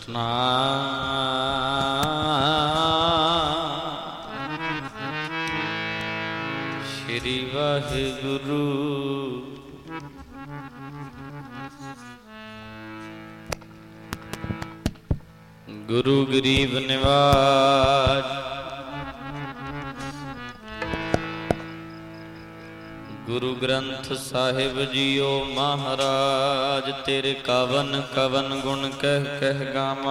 सतनाम श्री वाहिगुरु। गुरु गरीब निवाज गुरु ग्रंथ साहिब जियो महाराज। तेरे कवन कवन गुण कह कह गावा,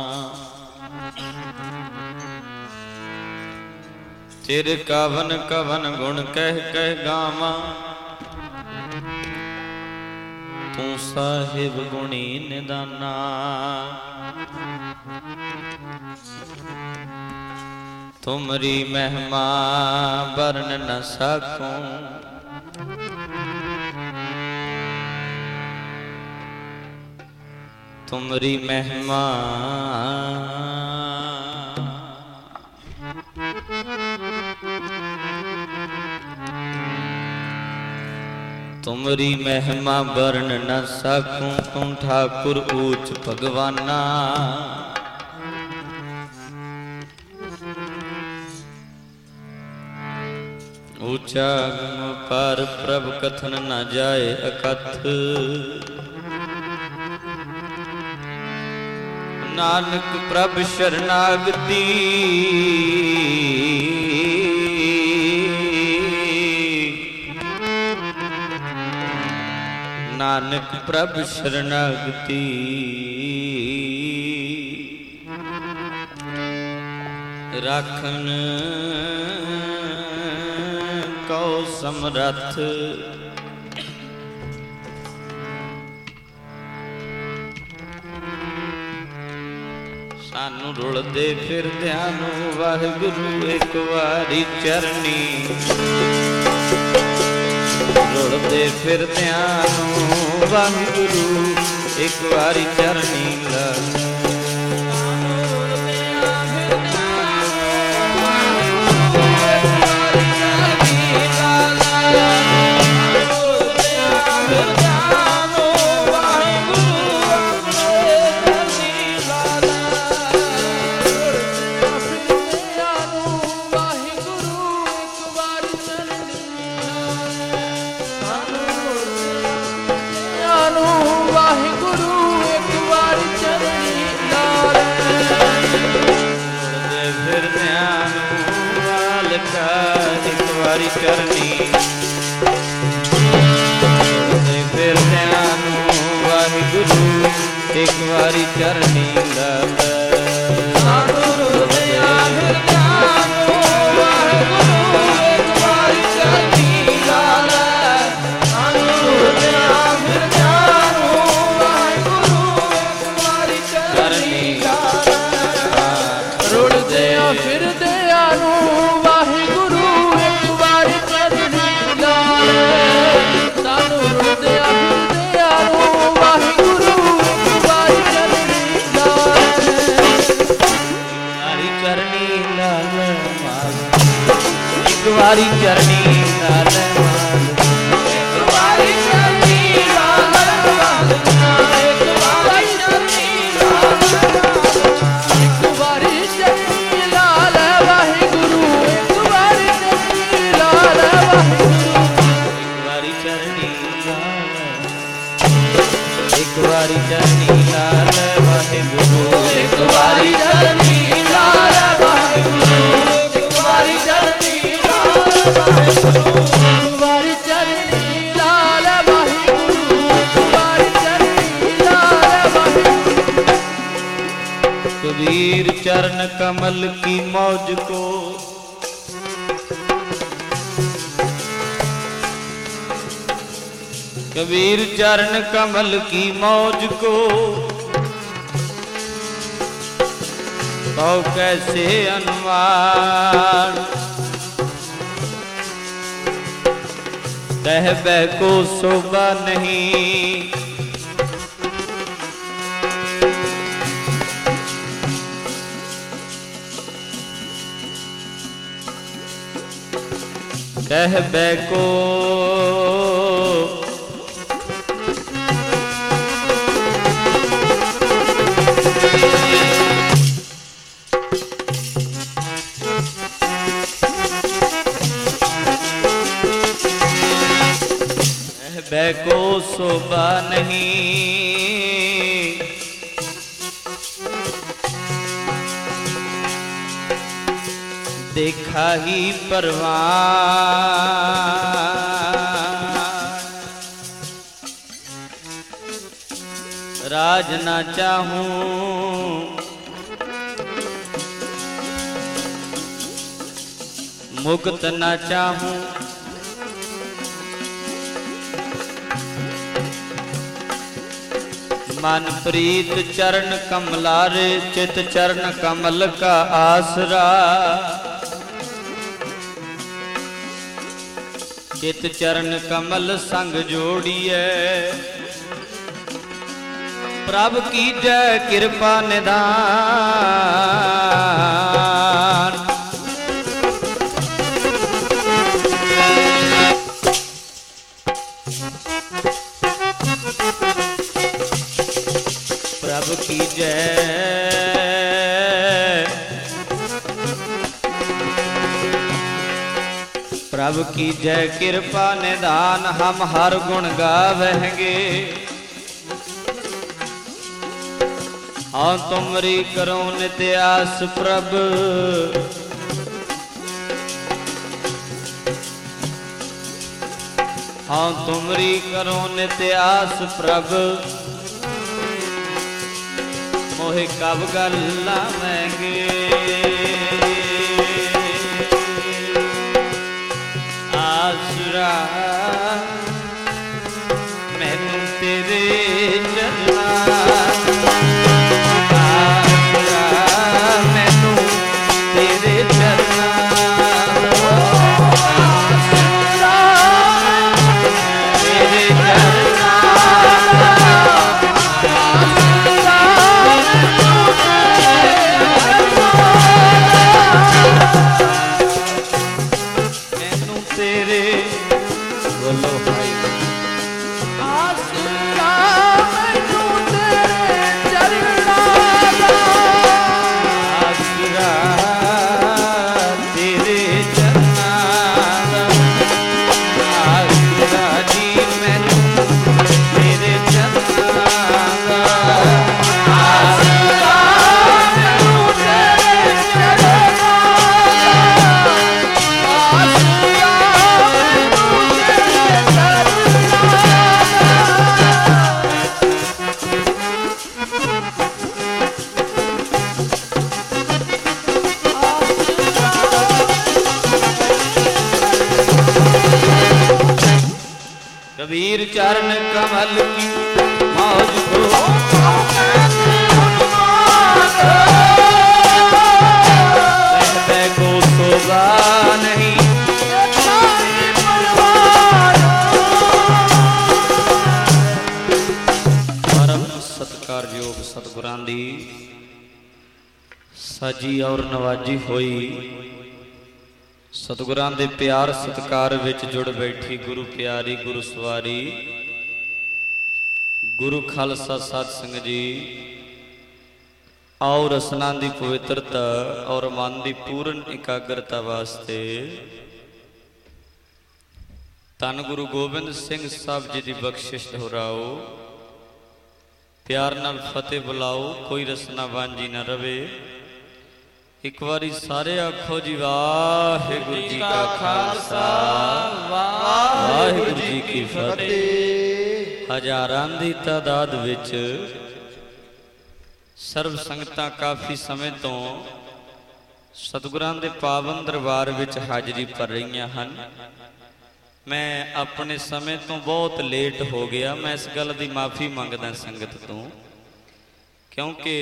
तेरे कवन कवन गुण कह कह गावा। तू साहिब गुणी निदाना, तुमरी महिमा वर्ण न सकूं। तुमरी महिमा तुमरी महिमा वर्ण न सकूं। तुम ठाकुर ऊंच भगवाना, ऊंचा गुण पर प्रभ कथन न जाए अकथ। नानक प्रभ शरणागति, नानक प्रभ शरणागति। राखन को समरथ, सानू रुलदे फिरदियां नू वाहिगुरु एक वारी चरनी। रुलदे फिरदियां नू वाहिगुरु एक वारी चरनी लग। चरनी फिर ध्यान वाहिगुरु एक वारी चरनी लग। वारी चरनी लाल माल, एक वारी चरनी लाल माल, एक वारी चरनी लाल माल, एक वारी चरनी लाल वाहिगुरु, एक वारी चरनी लाल वाहिगुरु, एक वारी चरनी लाल वाहिगुरु, एक वारी चरनी लाल वाहिगुरु, एक वारी चरनी वारी चरनी लाल वाहिगुरु, वारी चरनी लाल वाहिगुरु। कबीर चरण कमल की मौज को, कबीर चरण कमल की मौज को तो कैसे अनुमान। कहबे को शोभा नहीं, कहबे को शोभा नहीं, देखा ही परवान। राज ना चाहूं मुक्त ना चाहूं, मन प्रीत चरण कमलारे, चित चरण कमल का आसरा। चित चरण कमल संग जोड़िए, प्रभु की जय कृपा निधान। प्रभु की जय, प्रभु की जय कृपा निधान। हम हर गुण गावेंगे, हाँ तुमरी करो नित्य आस प्रभु। हाँ तुमरी करो नित्य आस प्रभु, मोहे कब गल्ला महंगे। आसरा मैनू तेरे चलना, आसरा मैनू तेरे चलना। आसरा तेरे चलना, कबीर चरण कमल की मौज को कहते को शोभा नहीं। परम सत्कार योग सतगुरां दी साजी और नवाजी होई, सतगुरां दे प्यार सत्कार विच जुड़ बैठी गुरु प्यारी गुरु सवारी गुरु खालसा साध संग जी। आओ रसना दी पवित्रता और मन दी पूर्ण एकाग्रता वास्ते धन गुरु गोबिंद सिंह साहब जी दी बख्शिश दोहराओ, प्यार नाल फतेह बुलाओ, कोई रसना वांझी ना रवे। एक बारी सारे आखो जी वाहिगुरु जी का खालसा वाहिगुरु जी की फतेह। हजारां दी तादाद विच सर्व संगतां काफी समय तो सतगुरां दे पावन दरबार विच हाजरी भर रही हन। मैं अपने समय तो बहुत लेट हो गया, मैं इस गल की माफ़ी मंगदा संगत तो, क्योंकि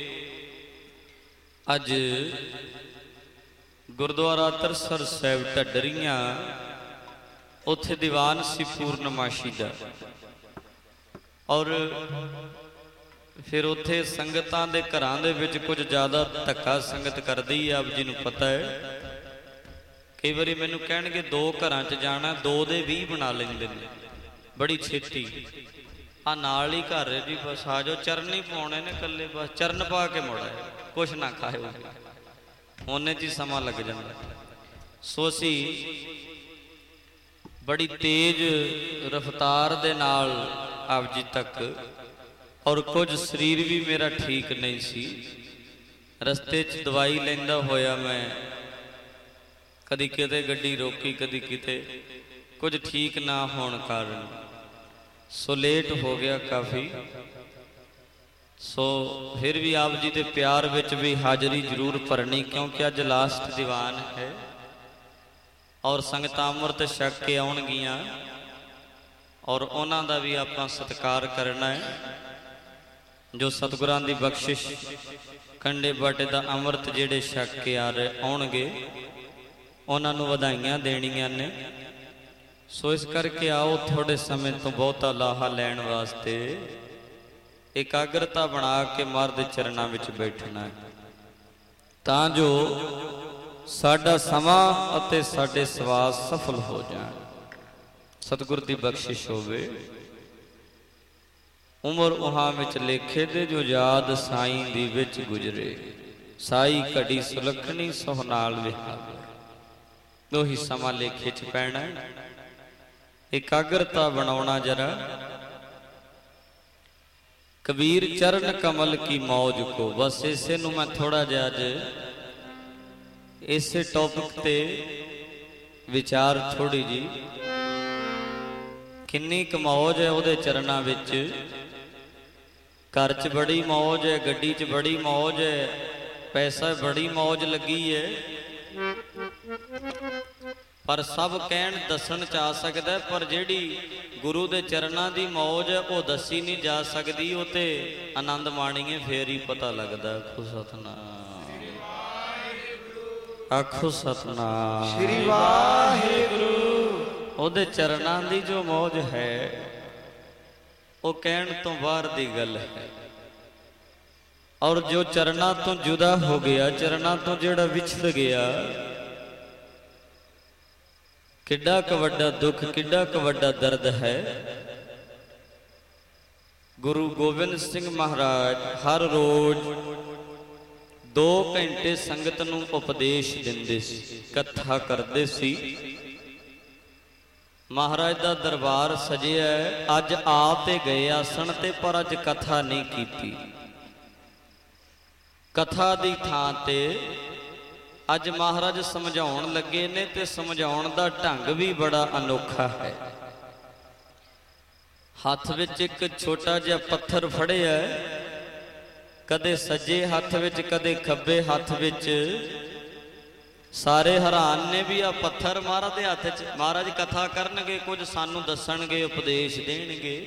अज गुरुद्वारा तरसर साहिब ढड्डरियां उत्थे दीवान सी पूर्णमाशी दा, और फिर उत्थे संगतां दे घरां दे विच कुछ ज़्यादा धक्का संगत करदी है। आप जी नूं पता है, कई बारी मैनूं कहणगे दो घरां च जाना, दो दे 20 बना लैंदे ने बड़ी छेती। आ नाल ही घर है जी, बस आ जाओ, चरण ही पाउणे ने कल्ले, बस चरण पा के मुड़ा कुछ ना खाए, होने च समा लग जाता। सो असी बड़ी तेज रफ्तार दे नाल ਆਪ ਜੀ ਤੱਕ। ਔਰ ਕੁਝ ਸਰੀਰ ਵੀ ਮੇਰਾ ਠੀਕ ਨਹੀਂ ਸੀ। ਰਸਤੇ 'ਚ ਦਵਾਈ ਲੈਂਦਾ ਹੋਇਆ ਮੈਂ ਕਦੀ ਕਿਤੇ ਗੱਡੀ ਰੋਕੀ, ਕਦੀ ਕਿਤੇ, ਕੁਝ ਠੀਕ ਨਾ ਹੋਣ ਕਾਰਨ ਸੋ ਲੇਟ ਹੋ ਗਿਆ ਕਾਫੀ। ਸੋ ਫਿਰ ਵੀ ਆਪ ਜੀ ਦੇ ਪਿਆਰ ਵਿੱਚ ਵੀ ਹਾਜ਼ਰੀ ਜ਼ਰੂਰ ਭਰਨੀ, ਕਿਉਂਕਿ ਅੱਜ ਲਾਸਟ ਦੀਵਾਨ ਹੈ ਔਰ ਸੰਗਤਾਂ ਅੰਮ੍ਰਿਤ ਛਕ ਕੇ ਆਉਣਗੀਆਂ ਔਰ ਉਹਨਾਂ ਦਾ ਵੀ ਆਪਾਂ ਸਤਿਕਾਰ ਕਰਨਾ ਹੈ। ਜੋ ਸਤਿਗੁਰਾਂ ਦੀ ਬਖਸ਼ਿਸ਼ ਕੰਡੇ ਬਾਟੇ ਦਾ ਅੰਮ੍ਰਿਤ ਜਿਹੜੇ ਛਕ ਕੇ ਆ ਰਹੇ ਆਉਣਗੇ ਉਹਨਾਂ ਨੂੰ ਵਧਾਈਆਂ ਦੇਣੀਆਂ ਨੇ। ਸੋ ਇਸ ਕਰਕੇ ਆਓ ਥੋੜੇ ਸਮੇਂ ਤੋਂ ਬਹੁਤਾ ਲਾਹਾ ਲੈਣ ਵਾਸਤੇ ਇਕਾਗਰਤਾ ਬਣਾ ਕੇ ਮਹਾਰਾਜ ਦੇ ਚਰਨਾਂ ਵਿੱਚ ਬੈਠਣਾ ਹੈ, ਤਾਂ ਜੋ ਸਾਡਾ ਸਮਾਂ ਅਤੇ ਸਾਡੇ ਸਵਾਸ ਸਫਲ ਹੋ ਜਾਣ। ਸਤਿਗੁਰ ਦੀ ਬਖਸ਼ਿਸ਼ ਹੋਵੇ। ਉਮਰ ਉਹਾਂ ਵਿੱਚ ਲੇਖੇ ਦੇ ਜੋ ਯਾਦ ਸਾਈਂ ਦੀ ਵਿੱਚ ਗੁਜਰੇ, ਸਾਈ ਘੜੀ ਸੁਲੱਖਣੀ ਸੋਹ ਨਾਲ ਵਿਹਾਵੇ। ਉਹੀ ਸਮਾਂ ਲੇਖੇ 'ਚ ਪੈਣਾ, ਇਕਾਗਰਤਾ ਬਣਾਉਣਾ ਜਰਾ। ਕਬੀਰ ਚਰਨ ਕਮਲ ਕੀ ਮੌਜ ਕੋ, ਬਸ ਇਸੇ ਨੂੰ ਮੈਂ ਥੋੜਾ ਜਿਹਾ ਅੱਜ ਇਸੇ ਟੌਪਿਕ ਤੇ ਵਿਚਾਰ ਥੋੜੀ ਜੀ। ਕਿੰਨੀ ਕੁ ਮੌਜ ਹੈ ਉਹਦੇ ਚਰਨਾਂ ਵਿੱਚ। ਘਰ 'ਚ ਬੜੀ ਮੌਜ ਹੈ, ਗੱਡੀ 'ਚ ਬੜੀ ਮੌਜ ਹੈ, ਪੈਸਾ ਬੜੀ ਮੌਜ ਲੱਗੀ ਹੈ, ਪਰ ਸਭ ਕਹਿਣ ਦੱਸਣ 'ਚ ਆ ਸਕਦਾ, ਪਰ ਜਿਹੜੀ ਗੁਰੂ ਦੇ ਚਰਨਾਂ ਦੀ ਮੌਜ ਹੈ ਉਹ ਦੱਸੀ ਨਹੀਂ ਜਾ ਸਕਦੀ। ਉਹ ਤੇ ਆਨੰਦ ਮਾਣੀਏ ਫੇਰ ਹੀ ਪਤਾ ਲੱਗਦਾ। ਆਖੋ ਸਤਨਾਮ, ਆਖੋ ਸਤਨਾਮ ਸ੍ਰੀ ਵਾਹਿਗੁਰੂ। ਉਹਦੇ ਚਰਨਾਂ ਦੀ ਜੋ ਮੌਜ ਹੈ ਉਹ ਕਹਿਣ ਤੋਂ ਬਾਹਰ ਦੀ ਗੱਲ ਹੈ। ਔਰ ਜੋ ਚਰਨਾਂ ਤੋਂ ਜੁਦਾ ਹੋ ਗਿਆ, ਚਰਨਾਂ ਤੋਂ ਜਿਹੜਾ ਵਿਛੜ ਗਿਆ, ਕਿੱਡਾ ਕੁ ਵੱਡਾ ਦੁੱਖ, ਕਿੱਡਾ ਕੁ ਵੱਡਾ ਦਰਦ ਹੈ। ਗੁਰੂ ਗੋਬਿੰਦ ਸਿੰਘ ਮਹਾਰਾਜ ਹਰ ਰੋਜ਼ 2 ਘੰਟੇ ਸੰਗਤ ਨੂੰ ਉਪਦੇਸ਼ ਦਿੰਦੇ ਸੀ, ਕਥਾ ਕਰਦੇ ਸੀ। ਮਹਾਰਾਜ ਦਾ ਦਰਬਾਰ ਸਜਿਆ, ਅੱਜ ਆ ਤੇ ਗਏ ਆਸਣ ਤੇ, ਪਰ ਅੱਜ ਕਥਾ ਨਹੀਂ ਕੀਤੀ। ਕਥਾ ਦੀ ਥਾਂ ਤੇ ਅੱਜ ਮਹਾਰਾਜ ਸਮਝਾਉਣ ਲੱਗੇ ਨੇ, ਤੇ ਸਮਝਾਉਣ ਦਾ ਢੰਗ ਵੀ ਬੜਾ ਅਨੋਖਾ ਹੈ। ਹੱਥ ਵਿੱਚ ਇੱਕ ਛੋਟਾ ਜਿਹਾ ਪੱਥਰ ਫੜਿਆ, ਕਦੇ ਸੱਜੇ ਹੱਥ ਵਿੱਚ, ਕਦੇ ਖੱਬੇ ਹੱਥ ਵਿੱਚ। ਸਾਰੇ ਹੈਰਾਨ ਨੇ ਵੀ ਆ ਪੱਥਰ ਮਹਾਰਾਜ ਦੇ ਹੱਥ 'ਚ। ਮਹਾਰਾਜ ਕਥਾ ਕਰਨਗੇ, ਕੁਝ ਸਾਨੂੰ ਦੱਸਣਗੇ, ਉਪਦੇਸ਼ ਦੇਣਗੇ,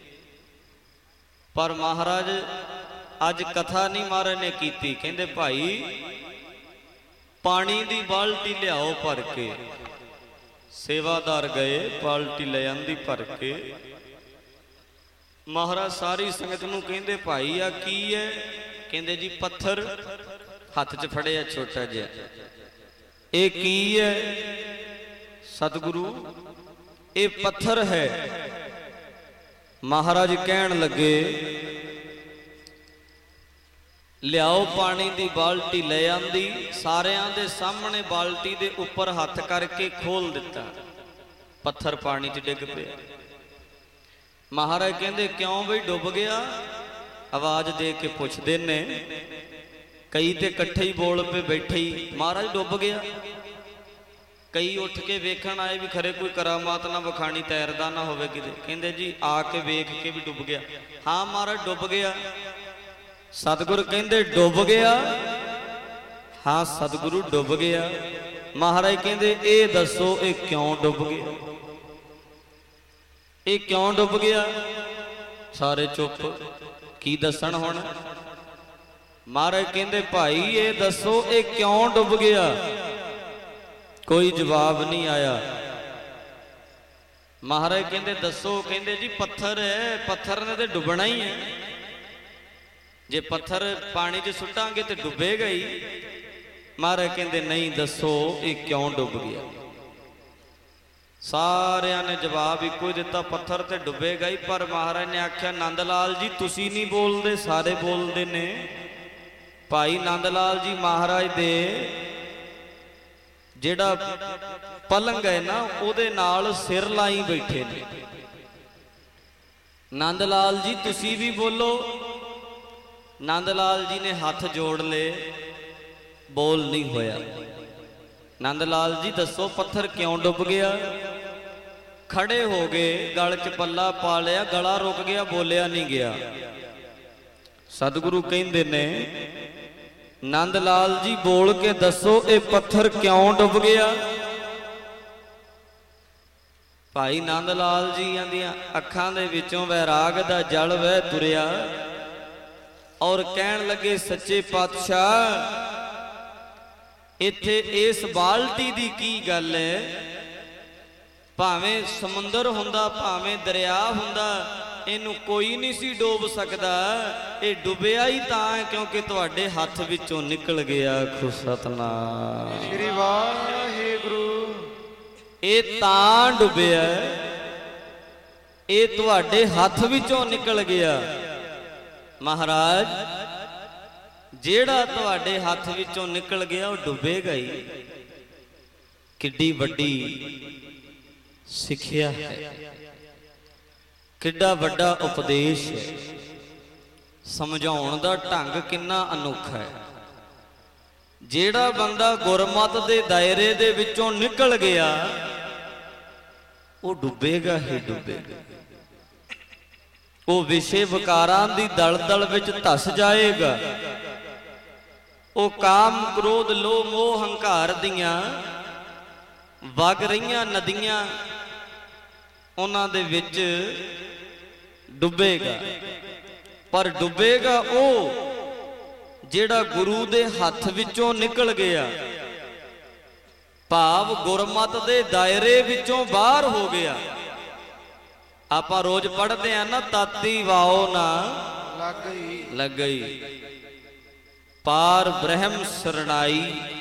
ਪਰ ਮਹਾਰਾਜ ਅੱਜ ਕਥਾ ਨਹੀਂ ਮਹਾਰਾਜ ਨੇ ਕੀਤੀ। ਕਹਿੰਦੇ ਭਾਈ ਪਾਣੀ ਦੀ ਬਾਲਟੀ ਲਿਆਓ ਭਰ ਕੇ। ਸੇਵਾਦਾਰ ਗਏ, ਬਾਲਟੀ ਲੈ ਆਂਦੀ ਭਰ ਕੇ। ਮਹਾਰਾਜ ਸਾਰੀ ਸੰਗਤ ਨੂੰ ਕਹਿੰਦੇ ਭਾਈ ਆ ਕੀ ਹੈ? ਕਹਿੰਦੇ ਜੀ ਪੱਥਰ ਹੱਥ 'ਚ ਫੜਿਆ ਛੋਟਾ ਜਿਹਾ, ਇਹ ਕੀ ਹੈ? ਸਤਿਗੁਰੂ ਇਹ ਪੱਥਰ ਹੈ। ਮਹਾਰਾਜ ਕਹਿਣ ਲੱਗੇ ਲਿਆਓ ਪਾਣੀ ਦੀ ਬਾਲਟੀ। ਲੈ ਆਂਦੀ, ਸਾਰਿਆਂ ਦੇ ਸਾਹਮਣੇ ਬਾਲਟੀ ਦੇ ਉੱਪਰ ਹੱਥ ਕਰਕੇ ਖੋਲ ਦਿੱਤਾ, ਪੱਥਰ ਪਾਣੀ 'ਚ ਡਿੱਗ ਪਿਆ। ਮਹਾਰਾਜ ਕਹਿੰਦੇ ਕਿਉਂ ਬਈ ਡੁੱਬ ਗਿਆ? ਆਵਾਜ਼ ਦੇ ਕੇ ਪੁੱਛਦੇ ਨੇ। ਕਈ ਤੇ ਇਕੱਠੇ ਹੀ ਬੋਲ ਪਏ ਬੈਠੇ ਹੀ, ਮਹਾਰਾਜ ਡੁੱਬ ਗਿਆ। ਕਈ ਉੱਠ ਕੇ ਵੇਖਣ ਆਏ ਵੀ ਖਰੇ ਕੋਈ ਕਰਾਮਾਤ ਨਾ ਵਿਖਾਣੀ, ਤੈਰਦਾ ਨਾ ਹੋਵੇ ਕਿਤੇ। ਕਹਿੰਦੇ ਜੀ ਆ ਕੇ ਵੇਖ ਕੇ ਵੀ ਡੁੱਬ ਗਿਆ। ਹਾਂ ਮਹਾਰਾਜ ਡੁੱਬ ਗਿਆ। ਸਤਿਗੁਰ ਕਹਿੰਦੇ ਡੁੱਬ ਗਿਆ? ਹਾਂ ਸਤਿਗੁਰੂ ਡੁੱਬ ਗਿਆ। ਮਹਾਰਾਜ ਕਹਿੰਦੇ ਇਹ ਦੱਸੋ ਇਹ ਕਿਉਂ ਡੁੱਬ ਗਿਆ? ਇਹ ਕਿਉਂ ਡੁੱਬ ਗਿਆ? ਸਾਰੇ ਚੁੱਪ, ਕੀ ਦੱਸਣ ਹੁਣ? ਮਹਾਰਾਜ ਕਹਿੰਦੇ ਭਾਈ ਇਹ ਦੱਸੋ ਇਹ ਕਿਉਂ ਡੁੱਬ ਗਿਆ? ਕੋਈ ਜਵਾਬ ਨਹੀਂ ਆਇਆ। ਮਹਾਰਾਜ ਕਹਿੰਦੇ ਦੱਸੋ? ਕਹਿੰਦੇ ਜੀ ਪੱਥਰ ਹੈ, ਪੱਥਰ ਨੇ ਤੇ ਡੁੱਬਣਾ ਹੀ ਹੈ। ਜੇ ਪੱਥਰ ਪਾਣੀ 'ਚ ਸੁੱਟਾਂਗੇ ਤੇ ਡੁੱਬੇਗਾ ਹੀ। ਮਹਾਰਾਜ ਕਹਿੰਦੇ ਨਹੀਂ, ਦੱਸੋ ਇਹ ਕਿਉਂ ਡੁੱਬ ਗਿਆ? ਸਾਰਿਆਂ ਨੇ ਜਵਾਬ ਇੱਕੋ ਹੀ ਦਿੱਤਾ, ਪੱਥਰ ਤੇ ਡੁੱਬੇਗਾ ਹੀ। ਪਰ ਮਹਾਰਾਜ ਨੇ ਆਖਿਆ ਨੰਦ ਲਾਲ ਜੀ ਤੁਸੀਂ ਨਹੀਂ ਬੋਲਦੇ, ਸਾਰੇ ਬੋਲਦੇ ਨੇ। ਭਾਈ ਨੰਦ ਲਾਲ ਜੀ ਮਹਾਰਾਜ ਦੇ ਜਿਹੜਾ ਪਲੰਗ ਹੈ ਨਾ ਉਹਦੇ ਨਾਲ ਸਿਰ ਲਾਈ ਬੈਠੇ ਨੇ। नंद लाल जी तुसी भी बोलो। नंद लाल जी ने हाथ जोड़ ले, बोल नहीं होया। नंद लाल जी दसो पत्थर क्यों डुब गया? खड़े हो गए, गल च पल्ला पा लिया, गला रुक गया, बोलिया नहीं गया। सतगुरु कहंदे ने नंद लाल जी बोल के दसो ये पत्थर क्यों डुब गया? भाई नंद लाल जी दियां अखां दे विचों वैराग दा जल वह तुरिया और कहन लगे सच्चे पातशाह इत्थे इस बाल्टी दी की गल है? भावें समुंदर हुंदा भावें दरिया हुंदा इनू कोई नहीं सी डोब सकदा। ये डुबिया ही तां है क्योंकि तुहाडे हथ विचों निकल गया। खु सतनाम श्री वाहिगुरू। ये तां डुबिया, ये तुहाडे हथ विचों निकल गया। महाराज जेड़ा तुहाडे हथ विचों निकल गया वो डुबेगा ही। किड्डी वड्डी सिक्ख्या है, किड्डा वड्डा उपदेश है, समझाउण दा ढंग किन्ना अनोखा है। जेड़ा बंदा गुरमत दे दायरे दे विचों निकल गया वो डुबेगा ही डुबेगा। वो विषय विकारां दी दलदल विच धस जाएगा। वो काम क्रोध लोभ मोह हंकार दियां वग रहियां नदियां उन्हां दे विच डुबेगा। पर डुबेगा वो जेड़ा गुरु दे हथ विचों निकल गया, भाव गुरमत दे दायरे विचों बाहर हो गया। आपां रोज पढ़ते हैं ना, ताती वाओ ना लग गई पार ब्रह्म सरणाई,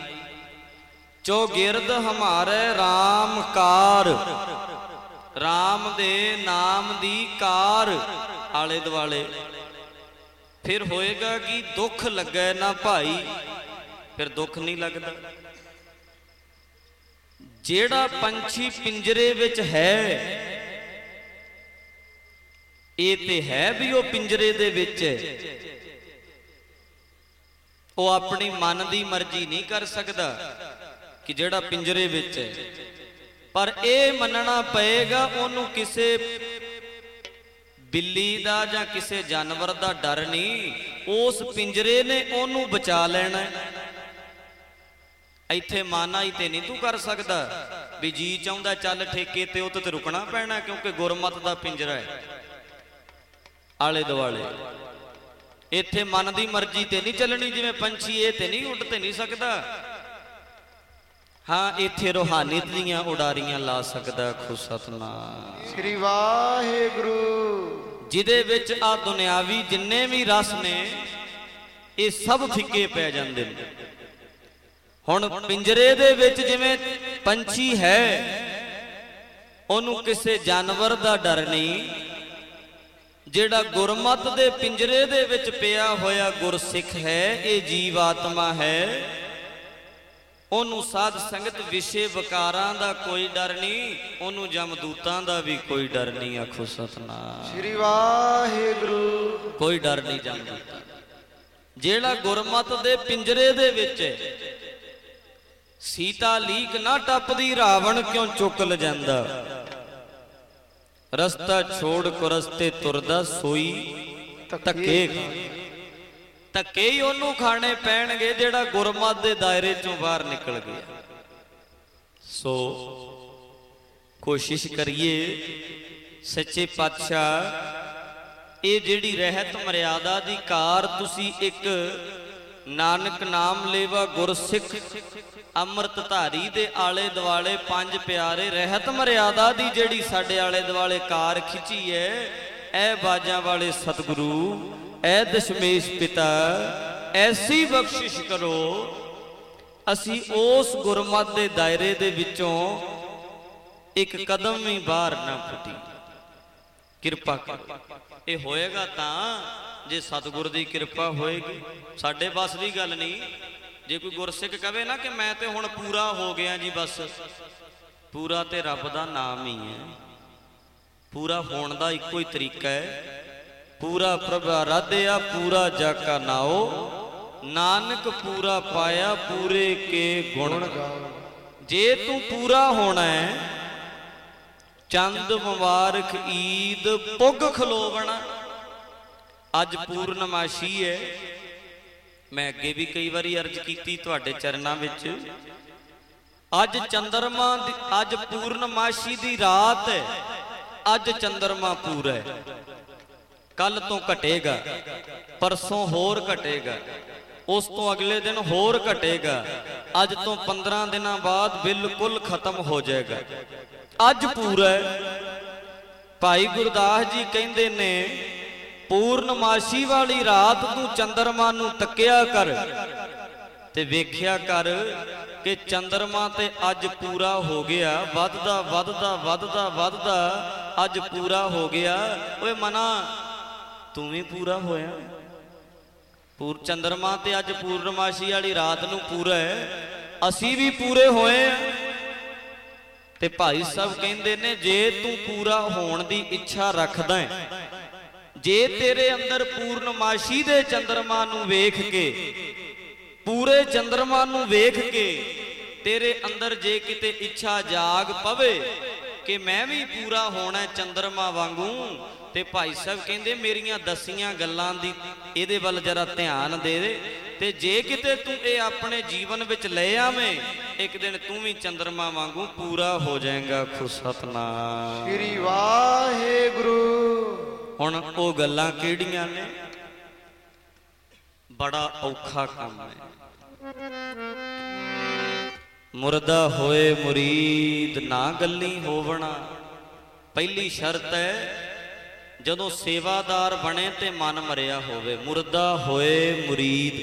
चौगिरद हमारे राम कार। राम दे नाम दी कार आले दुआले। फिर होएगा कि दुख लगे ना भाई, फिर दुख नहीं लगता। जेड़ा पंछी पिंजरे विच है, ये ते है भी वो पिंजरे दे विच है, वो अपनी मन दी मर्जी नहीं कर सकता कि जेड़ा पिंजरे विच है। पर यह मनना पएगा ओनू किसे बिल्ली दा जां किसे जानवर दा डर नहीं, उस पिंजरे ने ओनू बचा लेना। इत्थे माना ही ते नहीं तू कर सकदा भी जी चाहुंदा चल ठेके ते उत्ते रुकना पैना, क्योंकि गुरमत दा पिंजरा है आले दुआले। इत्थे मन दी मर्जी ते नहीं चलनी, जिवें पंछी ये ते नहीं उड़ ते नहीं सकदा। हाँ इत्थे रूहानियत दीयां उडारियां ला सकदा। खु सतनाम श्री वाहिगुरू। जिदे विच आ दुनियावी जिन्ने भी रस ने ये सब फिक्के पै जांदे ने। हुण पिंजरे दे विच जिवें पंछी है, ओनू किसे जानवर दा डर नहीं। जेड़ा गुरमत दे पिंजरे दे विच पिया होया गुरसिख है, ये जीवात्मा है, ओनू साध संगत विषय विकारां दा कोई डर नहीं, ओनू जमदूतां दा भी कोई डर नहीं। आखो सतनाम श्री वाहिगुरू। कोई डर नहीं जमदूतां। जेड़ा गुरमत दे पिंजरे दे विच सीता लीक ना टपदी, रावण क्यों चुक ल जांदा। रस्ता छोड़ को रस्ते तुरदा, सोई धक्के धक्के ही ओनू खाने पैणगे जेड़ा गुरमत दे दायरे चों बाहर निकल गया। सो कोशिश करिए सच्चे पातशाह ये जिहड़ी रहत मर्यादा दी कार तुसी एक नानक नाम लेवा गुरसिख अमृत धारी दे आले दुआले पंज प्यारे रहत मर्यादा दी जिहड़ी साडे आले दुआले कार खिंची है, ऐ बाजां वाले सतगुरु, ऐ दशमेश पिता, ऐसी बख्शिश करो असी उस गुरमत दे दायरे दे विचों एक कदम भी बाहर ना फुटी। किरपा करो। ये होएगा तां जे सतगुर दी किरपा होएगी। साडे बस दी गल नहीं। जे कोई गुरसिख कहे ना कि मैं तो हुण पूरा हो गया जी, बस पूरा तो रब दा नाम ही है। पूरा होने का एको ही तरीका है, पूरा प्रभ आराध्या पूरा जाका नाओ, नानक पूरा पाया पूरे के गुण गाओ। जे तू पूरा होना है, चंद मुबारक ईद पुग खलोवना। अज पूर्णमाशी है, मैं अगे भी कई बारी अर्ज की तुहाडे चरनां विच। अज चंद्रमा अज पूर्णमाशी दी रात है, अज चंद्रमा पूरा है, कल तो घटेगा, परसों होर घटेगा, उस तो अगले दिन होर घटेगा, अज तो 15 दिन बाद बिल्कुल खत्म हो जाएगा। अज पूरा है। भाई गुरदास जी कहते ने पूर्णमाशी वाली रात तू चंद्रमा नू तकिया कर ते वेख्या कर कि चंद्रमा ते अज पूरा हो गया, वधदा वधदा वधदा वधदा अज पूरा हो गया। ओए मना तू भी पूरा होया। चंद्रमा ते अज पूर्णमाशी वाली रात नू पूरा है, असी भी पूरे होए। ते भाई साहब कहते ने जे तू पूरा होने की इच्छा रखदा है, जे तेरे अंदर पूर्णमाशी दे चंद्रमा नू वेख के, पूरे चंद्रमा नू वेख के तेरे अंदर जे किते इच्छा जाग पवे कि मैं भी पूरा होना चंद्रमा वांगू, ते भाई साहब कहंदे मेरियां दसियां गल्लां दी इहदे वल जरा ध्यान दे दे, ते जे किते तू ये अपने जीवन विच ले आवें, एक दिन तू भी चंद्रमा वांगू पूरा हो जाएगा। खुश सतनाम श्री वाहिगुरु। हुण ओ गल्लां किहड़ियां ने? बड़ा औखा काम है। मुर्दा होए मुरीद ना गल्ली होवना। पहली शर्त है जदों सेवादार बने ते मन मरिया होवे। मुर्दा होए मुरीद,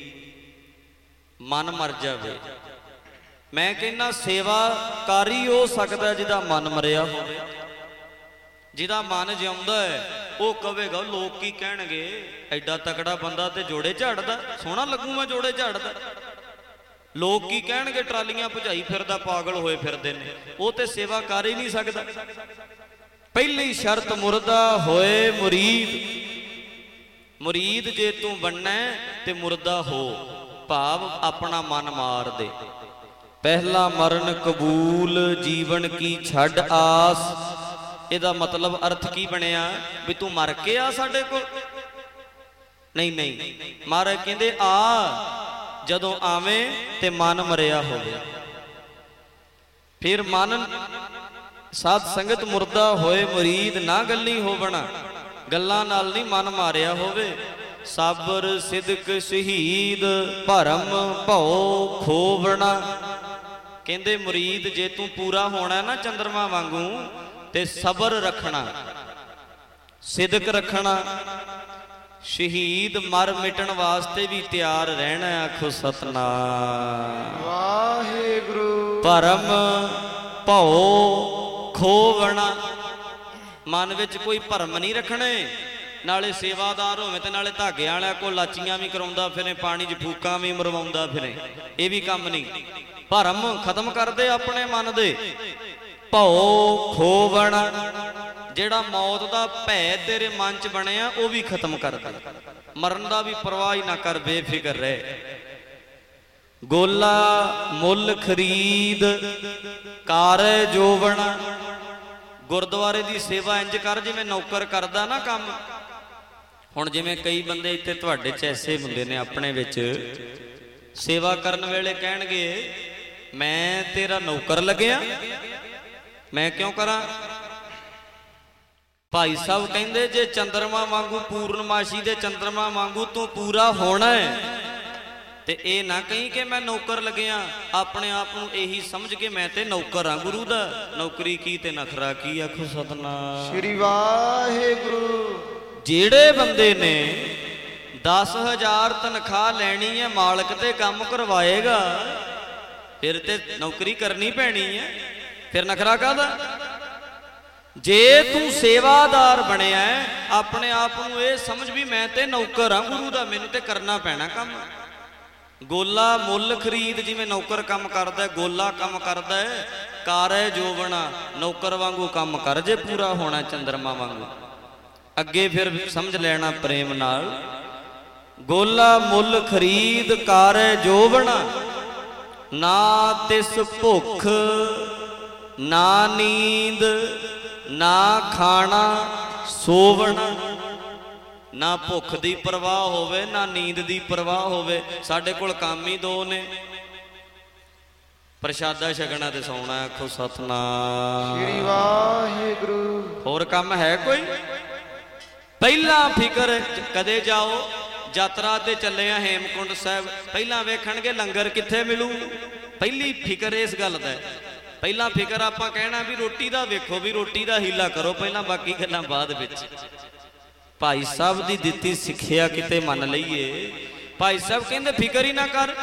मन मर जावे। मैं कहना सेवाकारी हो सकता जिदा मन मरिया होवे। जिदा मन जिउंदा है वो कहेगा लोग की कहणगे, एडा तकड़ा बंदा ते जोड़े झाड़दा, सोहना लगू मैं जोड़े झाड़दा। लोग की कहणगे ट्रालियां भजाई फिरदा, पागल होए फिरदे ने, वो ते सेवा कर ही नहीं सकदा। पहली शर्त मुर्दा होए मुरीद। मुरीद जे तू बनना ते मुर्दा हो, भाव अपना मन मार दे। पहला मरण कबूल जीवन की छड़ आस। ਇਹਦਾ मतलब अर्थ की बनया भी तू मर के आ साडे कोल? नहीं नहीं, महाराज कहंदे आ जदों आवें ते मन मरिया होवे। फिर मन साध संगत मुर्दा होए मुरीद ना गल्ली होवना। गल्लां नाल नहीं मन मारिया होवे। साबर सिदक शहीद भरम भौ खोवना। कहंदे मुरीद जे तू पूरा होना ना चंद्रमा वांगू ते सबर रखना, सिदक रखना, शहीद मर मिटन वास्ते भी तैयार रहना। आखो सतनाम वाहिगुरु। भरम भौ खोवना। मन विच कोई भरम नहीं रखने। नाले सेवादार होवे ते नाले धागे वाला को लाचियां भी करवाउंदा फिरे, पानी च फूकां भी मरवाउंदा फिरे, ये भी काम नहीं। भरम खत्म कर दे अपने मन दे। भौ खोवना, जेड़ा मौत का भै तेरे मन च बनया वो भी खत्म कर दे। मरण का भी परवाह ही ना कर, बेफिक्र रहे। गोला मुल खरीद कार जोवना। गुरुद्वारे की सेवा इंज कर जिवें नौकर करदा ना काम। हुण जिवें कई बंदे इत्थे तुहाडे च ऐसे हुंदे ने अपने विच, सेवा करन वेले कहणगे मैं तेरा नौकर लग्या, मैं क्यों करा? भाई साहब कहंदे जे चंद्रमा वांगू पूर्णमाशी दे चंद्रमा वांगू तू पूरा होना है ते ए ना कहीं कि मैं नौकर लग्या। अपने आप नूं यही समझ के मैं ते नौकर हाँ गुरु दा। नौकरी की ते नखरा की। आखो सतनाम श्री वाहिगुरु। जेड़े बंदे ने 10,000 तनख्वाह लैनी है, मालक ते काम करवाएगा, फिर ते नौकरी करनी पैनी है, फिर नखरा काहदा? जे तू सेवादार बनया है, अपने आप नूं ये समझ भी मैं ते नौकर हाँ गुरु दा, मैनूं ते करना पैना काम। गोला मुल खरीद, जिवें नौकर काम करदा है, गोला काम करदा है, ਕਾਰੈ ਜੋਵਣਾ, ਨੌਕਰ ਵਾਂਗੂ ਕੰਮ ਕਰ ਜੇ ਪੂਰਾ ਹੋਣਾ ਚੰਦਰਮਾ ਵਾਂਗੂ। ਅੱਗੇ ਫਿਰ ਸਮਝ ਲੈਣਾ ਪ੍ਰੇਮ ਨਾਲ, ਗੋਲਾ ਮੁੱਲ ਖਰੀਦ ਕਾਰੈ ਜੋਵਣਾ, ਨਾ ਤਿਸ ਭੁੱਖ ਨਾ ਨੀਂਦ ਨਾ ਖਾਣਾ ਸੋਵਣਾ। ਨਾ ਭੁੱਖ ਦੀ ਪਰਵਾਹ ਹੋਵੇ ਨਾ ਨੀਂਦ ਦੀ ਪਰਵਾਹ ਹੋਵੇ। ਸਾਡੇ ਕੋਲ ਕੰਮ ਹੀ ਦੋ ਨੇ, ਪ੍ਰਸ਼ਾਦਾ ਛਕਣਾ ਤੇ ਸੌਣਾ। ਆਖੋ ਸਤਨਾਮ ਸ੍ਰੀ ਵਾਹਿਗੁਰੂ। ਹੋਰ ਕੰਮ ਹੈ ਕੋਈ? ਪਹਿਲਾਂ ਫਿਕਰ, ਕਦੇ ਜਾਓ ਯਾਤਰਾ ਤੇ ਚੱਲੇ ਆ ਹੇਮਕੁੰਡ ਸਾਹਿਬ, ਪਹਿਲਾਂ ਵੇਖਣਗੇ ਲੰਗਰ ਕਿੱਥੇ ਮਿਲੂ। ਪਹਿਲੀ ਫਿਕਰ ਇਸ ਗੱਲ ਦਾ। ਪਹਿਲਾਂ ਫਿਕਰ ਆਪਾਂ ਕਹਿਣਾ ਵੀ ਰੋਟੀ ਦਾ ਵੇਖੋ, ਵੀ ਰੋਟੀ ਦਾ ਹੀਲਾ ਕਰੋ ਪਹਿਲਾਂ, ਬਾਕੀ ਗੱਲਾਂ ਬਾਅਦ ਵਿੱਚ। ਭਾਈ ਸਾਹਿਬ ਦੀ ਦਿੱਤੀ ਸਿੱਖਿਆ ਕਿਤੇ ਮੰਨ ਲਈਏ। ਭਾਈ ਸਾਹਿਬ ਕਹਿੰਦੇ ਫਿਕਰ ਹੀ ਨਾ ਕਰ।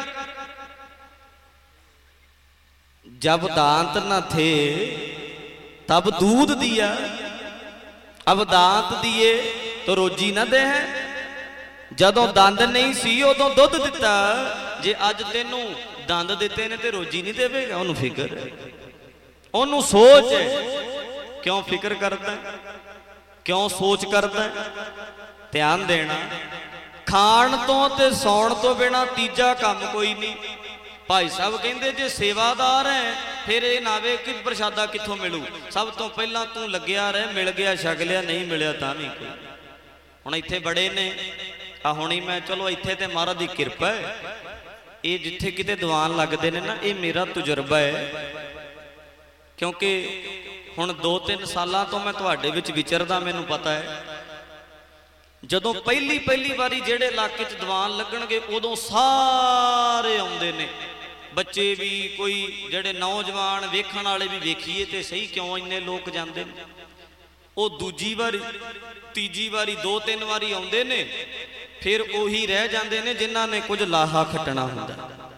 जब दांत न थे तब दूध दिया, अब दांत दिए तो रोजी न दे है। जदों दंद नहीं सी उदों दुध दिता, जे अज तेनू दंद दिते ने ते रोजी नहीं देवेगा। उन्होंने फिक्र है, उन्होंने सोच है। क्यों फिक्र करता है, क्यों सोच करता है? ध्यान देना, खाण तो ते सौण तो बिना तीजा काम कोई नहीं। भाई साहब कहते जे सेवादार है फिर ये ना वे कि प्रसादा कितों मिलू। सब तो पहला तू लग्या रहे, मिल गया छक लिया, नहीं मिलिया तां भी कोई। हुण इत्थे बड़े ने आ हुणी मैं चलो इत्थे ते महाराज दी किरपा है। ये जिथे किते दीवान लगते ने ना, ये मेरा तजुर्बा है। क्योंकि हुण 2-3 सालां तो मैं तुहाडे विच विचरदा, मैनूं पता है जदों पहली वारी जेड़े इलाके च दीवान लगणगे उदों सारे आउंदे ने, बच्चे भी, कोई जेड़े नौजवान वेखण वाले भी। वेखीए तो सही क्यों इन्ने लोग जाते हैं। वो दूजी वारी तीजी वारी 2-3 वारी आउंदे ने, फिर उही रह जाते ने जिन्हां ने कुछ लाहा खटना हुंदा।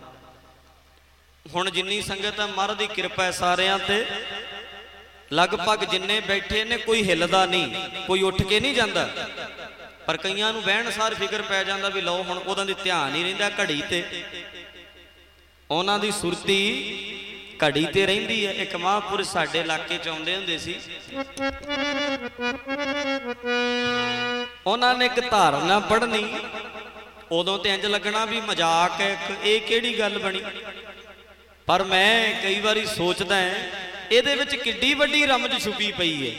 हुण जिन्नी संगत है महाराज दी किरपा है सारियां ते, लगभग जिन्ने बैठे ने कोई हिलदा नहीं, कोई उठ के नहीं जाता। पर कईयां नूं बहण सार फिक्र पै जांदा भी लो हुण उहदा दी ध्यान ही रहिंदा घड़ी ते, उहनां दी सुरती घड़ी ते रहिंदी है। एक महापुरुष साडे इलाके च आउंदे हुंदे सी, उहनां ने एक धारणा पढ़नी, उदों ते इंज लगना भी मजाक है, ये किहड़ी गल बनी। पर मैं कई बारी सोचदा है इहदे विच किड्डी वड्डी रमज छुपी पई है।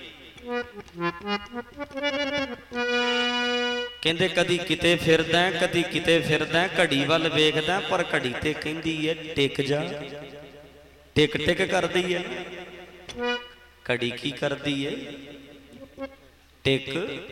कहते कदी किते फिरदा, कदी किते फिरदा, घड़ी वल वेखदा, पर घड़ी ते कहंदी है टिक जा। टिक टिक करदी है घड़ी, की करदी है टिक।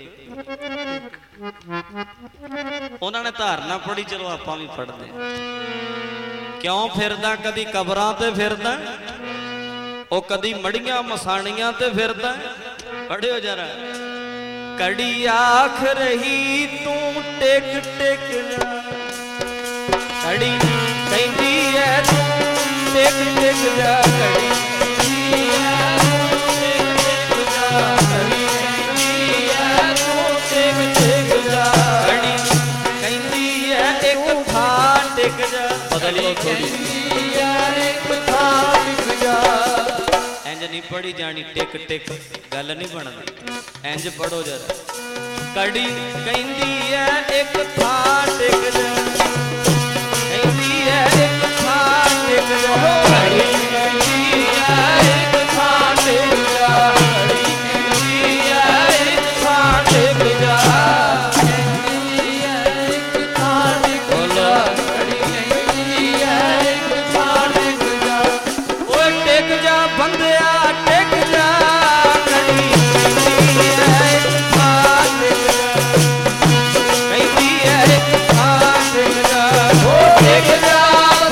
उन्होंने धारणा पढ़ी, चलो आपां भी पढ़दे। क्यों फिरदा? कदी कबरां ते फिरदा, ओ कदी मड़ियां मसाणियां ते फिरदा। पढ़ियो जरा, कड़ी आख रही तू टिक टिक जा, कड़ी कहती है तू टिक टिक जा, कड़ी कहती है तू टिक टिक जा, कड़ी कहती है तू टिक टिक जा, कड़ी कहती है एक थां टिक जा। बदल लो थोड़ी, एक थां टिक जा। इंज नहीं पढ़ी जानी टिक टिक, गल नहीं बनती। इंज पढ़ो जरा, कड़ी कहती है एक थां टिक जा, कहती है एक थां टिक जा, कड़ी कहती है एक थां टिक जा, कड़ी कहती है एक थां टिक जा, कहती है एक थां टिक जा, कड़ी कहती है एक थां टिक जा। ओए टिक जा बंदिया टिक जा, कड़ी कहती है एक थां टिक जा, कहती है एक थां टिक जा। ओ टिक जा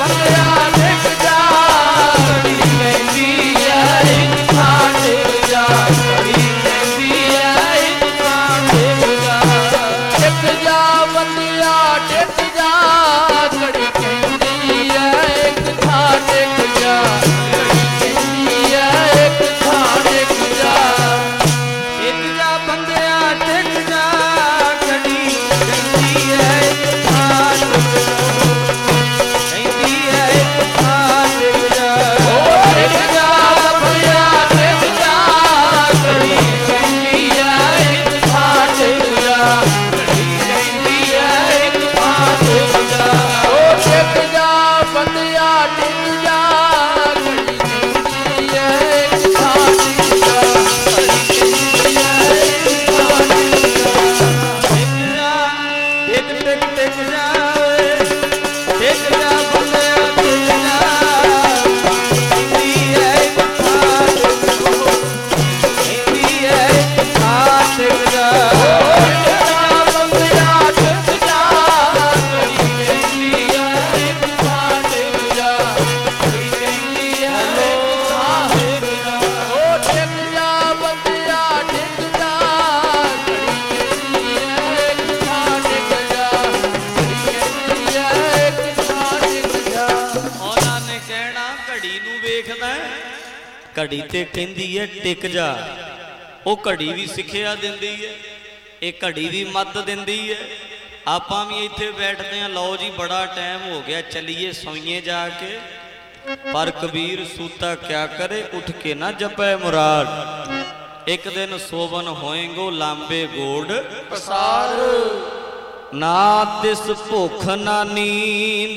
ਘੜੀ ਨੂੰ ਵੇਖਦਾ, ਘੜੀ ਤੇ ਕਹਿੰਦੀ ਹੈ ਟਿਕ ਜਾ। ਉਹ ਘੜੀ ਵੀ ਸਿੱਖਿਆ ਦਿੰਦੀ ਹੈ, ਇਹ ਘੜੀ ਵੀ ਮੱਤ ਦਿੰਦੀ ਹੈ। ਆਪਾਂ ਵੀ ਇੱਥੇ ਬੈਠਦੇ ਹਾਂ, ਲਓ ਜੀ ਬੜਾ ਟਾਈਮ ਹੋ ਗਿਆ, ਚੱਲੀਏ ਸੌਈਏ ਜਾ ਕੇ। ਪਰ ਕਬੀਰ ਸੂਤਾ ਕਿਆ ਕਰੇ, ਉੱਠ ਕੇ ਨਾ ਜਪੈ ਮੁਰਾਦ। ਇੱਕ ਦਿਨ ਸੋਵਨ ਹੋਏਗੋ ਲਾਂਬੇ ਗੋੜ ਪਸਾਰ। ਨਾ ਤਿਸ ਭੁੱਖ ਨਾ ਨੀਂਦ,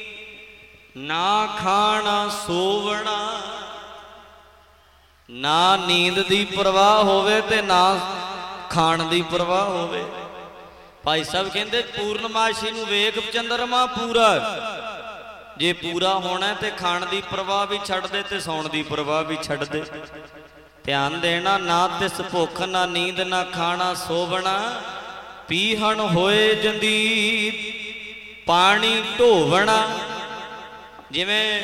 ਨਾ ਖਾਣਾ ਸੋਵਣਾ। ਨਾ ਨੀਂਦ ਦੀ ਪਰਵਾਹ ਹੋਵੇ ਤੇ ਨਾ ਖਾਣ ਦੀ ਪਰਵਾਹ ਹੋਵੇ। ਭਾਈ ਸਾਹਿਬ ਕਹਿੰਦੇ ਪੂਰਨਮਾਸ਼ੀ ਨੂੰ ਵੇਖ ਚੰਦਰਮਾ ਪੂਰਾ, ਜੇ ਪੂਰਾ ਹੋਣਾ ਤੇ ਖਾਣ ਦੀ ਪਰਵਾਹ ਵੀ ਛੱਡ ਦੇ ਤੇ ਸੌਣ ਦੀ ਪਰਵਾਹ ਵੀ ਛੱਡ ਦੇ। ਧਿਆਨ ਦੇਣਾ, ਨਾ ਤਿਸ ਭੁੱਖ ਨਾ ਨੀਂਦ ਨਾ ਖਾਣਾ ਸੋਵਣਾ। ਪੀਹਣ ਹੋਏ ਜੰਦੀਦ, ਪਾਣੀ ਢੋਵਣਾ। ਜਿਵੇਂ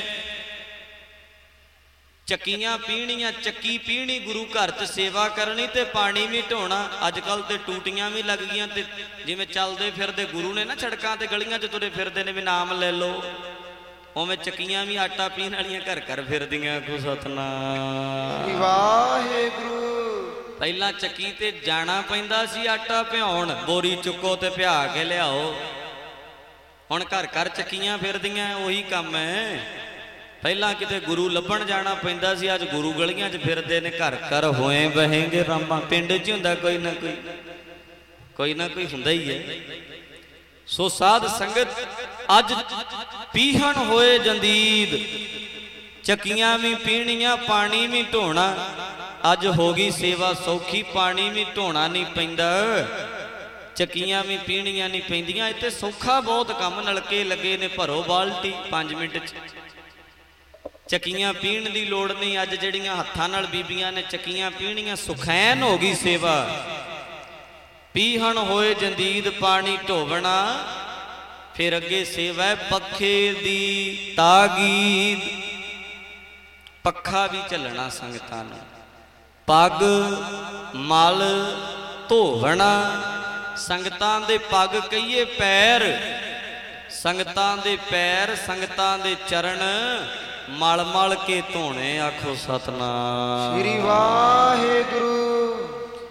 ਚੱਕੀਆਂ ਪੀਣੀਆਂ, ਚੱਕੀ ਪੀਣੀ ਗੁਰੂ ਘਰ 'ਚ ਸੇਵਾ ਕਰਨੀ ਤੇ ਪਾਣੀ ਵੀ ਢੋਣਾ। ਅੱਜ ਕੱਲ ਤੇ ਟੂਟੀਆਂ ਵੀ ਲੱਗ ਗਈਆਂ, ਤੇ ਜਿਵੇਂ ਚੱਲਦੇ ਫਿਰਦੇ ਗੁਰੂ ਨੇ ਨਾ ਸੜਕਾਂ ਤੇ ਗਲੀਆਂ 'ਚ ਤੁਰੇ ਫਿਰਦੇ ਨੇ ਵੀ ਨਾਮ ਲੈ ਲਓ, ਉਵੇਂ ਚੱਕੀਆਂ ਵੀ ਆਟਾ ਪੀਣ ਵਾਲੀਆਂ ਘਰ ਘਰ ਫਿਰਦੀਆਂ। ਕੋ ਸਤਨਾਮ ਵਾਹਿਗੁਰੂ। ਪਹਿਲਾਂ ਚੱਕੀ ਤੇ ਜਾਣਾ ਪੈਂਦਾ ਸੀ ਆਟਾ ਭਿਉਣ, ਬੋਰੀ ਚੁੱਕੋ ਤੇ ਭਿਆ ਕੇ ਲਿਆਓ। ਹੁਣ ਘਰ ਘਰ ਚੱਕੀਆਂ ਫਿਰਦੀਆਂ, ਉਹੀ ਕੰਮ ਹੈ। ਪਹਿਲਾਂ ਕਿਤੇ ਗੁਰੂ ਲੱਭਣ ਜਾਣਾ ਪੈਂਦਾ ਸੀ, ਅੱਜ ਗੁਰੂ ਗਲੀਆਂ 'ਚ ਫਿਰਦੇ ਨੇ। ਘਰ ਘਰ ਹੋਏ ਬਹਿੰਗੇ ਰਾਮਾਂ। ਪਿੰਡ 'ਚ ਹੁੰਦਾ ਕੋਈ ਨਾ ਕੋਈ ਹੁੰਦਾ ਹੀ ਹੈ। ਸੋ ਸਾਧ ਸੰਗਤ ਅੱਜ ਪੀਹਣ ਹੋਏ ਜੰਦੀਦ, ਚੱਕੀਆਂ ਵੀ ਪੀਣੀਆਂ, ਪਾਣੀ ਵੀ ਢੋਣਾ। ਅੱਜ ਹੋ ਗਈ ਸੇਵਾ ਸੌਖੀ, ਪਾਣੀ ਵੀ ਢੋਣਾ ਨਹੀਂ ਪੈਂਦਾ, ਚੱਕੀਆਂ ਵੀ ਪੀਣੀਆਂ ਨਹੀਂ ਪੈਂਦੀਆਂ। ਇੱਥੇ ਸੌਖਾ ਬਹੁਤ ਕੰਮ, ਨਲਕੇ ਲੱਗੇ ਨੇ, ਭਰੋ ਬਾਲਟੀ 5 ਮਿੰਟ 'ਚ। ਚੱਕੀਆਂ ਪੀਣ ਦੀ ਲੋੜ ਨਹੀਂ। ਅੱਜ ਜਿਹੜੀਆਂ ਹੱਥਾਂ ਨਾਲ ਬੀਬੀਆਂ ਨੇ ਚੱਕੀਆਂ ਪੀਣੀਆਂ, ਸੁਖੈਨ ਹੋ ਗਈ ਸੇਵਾ। ਪੀਹਣ ਹੋਏ ਜੰਦੀਦ, ਪਾਣੀ ਢੋਵਣਾ। ਫਿਰ ਅੱਗੇ ਸੇਵਾ ਹੈ ਪੱਖੇ ਦੀ ਤਾਗੀਦ। ਪੱਖਾ ਵੀ ਝੱਲਣਾ ਸੰਗਤਾਂ ਨੂੰ, ਪੱਗ ਮਲ ਧੋਵਣਾ। ਸੰਗਤਾਂ ਦੇ ਪੱਗ ਕਹੀਏ ਪੈਰ, ਸੰਗਤਾਂ ਦੇ ਪੈਰ, ਸੰਗਤਾਂ ਦੇ ਚਰਨ ਮਲ ਮਲ ਕੇ ਧੋਣੇ। ਆਖੋ ਸਤਨਾਮ ਸ੍ਰੀ ਵਾਹਿਗੁਰੂ।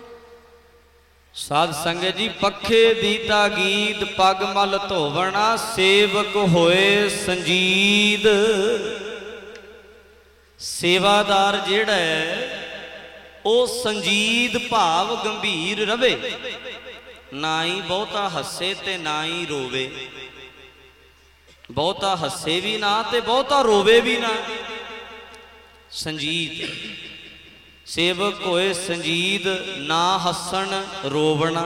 ਸਾਧ ਸੰਗਤ ਜੀ, ਪੱਖੇ ਦੀ ਤਾਗੀਦ, ਪੱਗ ਮਲ ਧੋਵਣਾ। ਸੇਵਕ ਹੋਏ ਸੰਜੀਦ। ਸੇਵਾਦਾਰ ਜਿਹੜਾ ਹੈ ਉਹ ਸੰਜੀਦ ਭਾਵ ਗੰਭੀਰ ਰਵੇ, ਨਾ ਹੀ ਬਹੁਤਾ ਹੱਸੇ ਤੇ ਨਾ ਹੀ ਰੋਵੇ। ਬਹੁਤਾ ਹੱਸੇ ਵੀ ਨਾ ਤੇ ਬਹੁਤਾ ਰੋਵੇ ਵੀ ਨਾ। ਸੰਜੀਦ, ਸੇਵਕ ਹੋਏ ਸੰਜੀਦ, ਨਾ ਹੱਸਣ ਰੋਵਣਾ।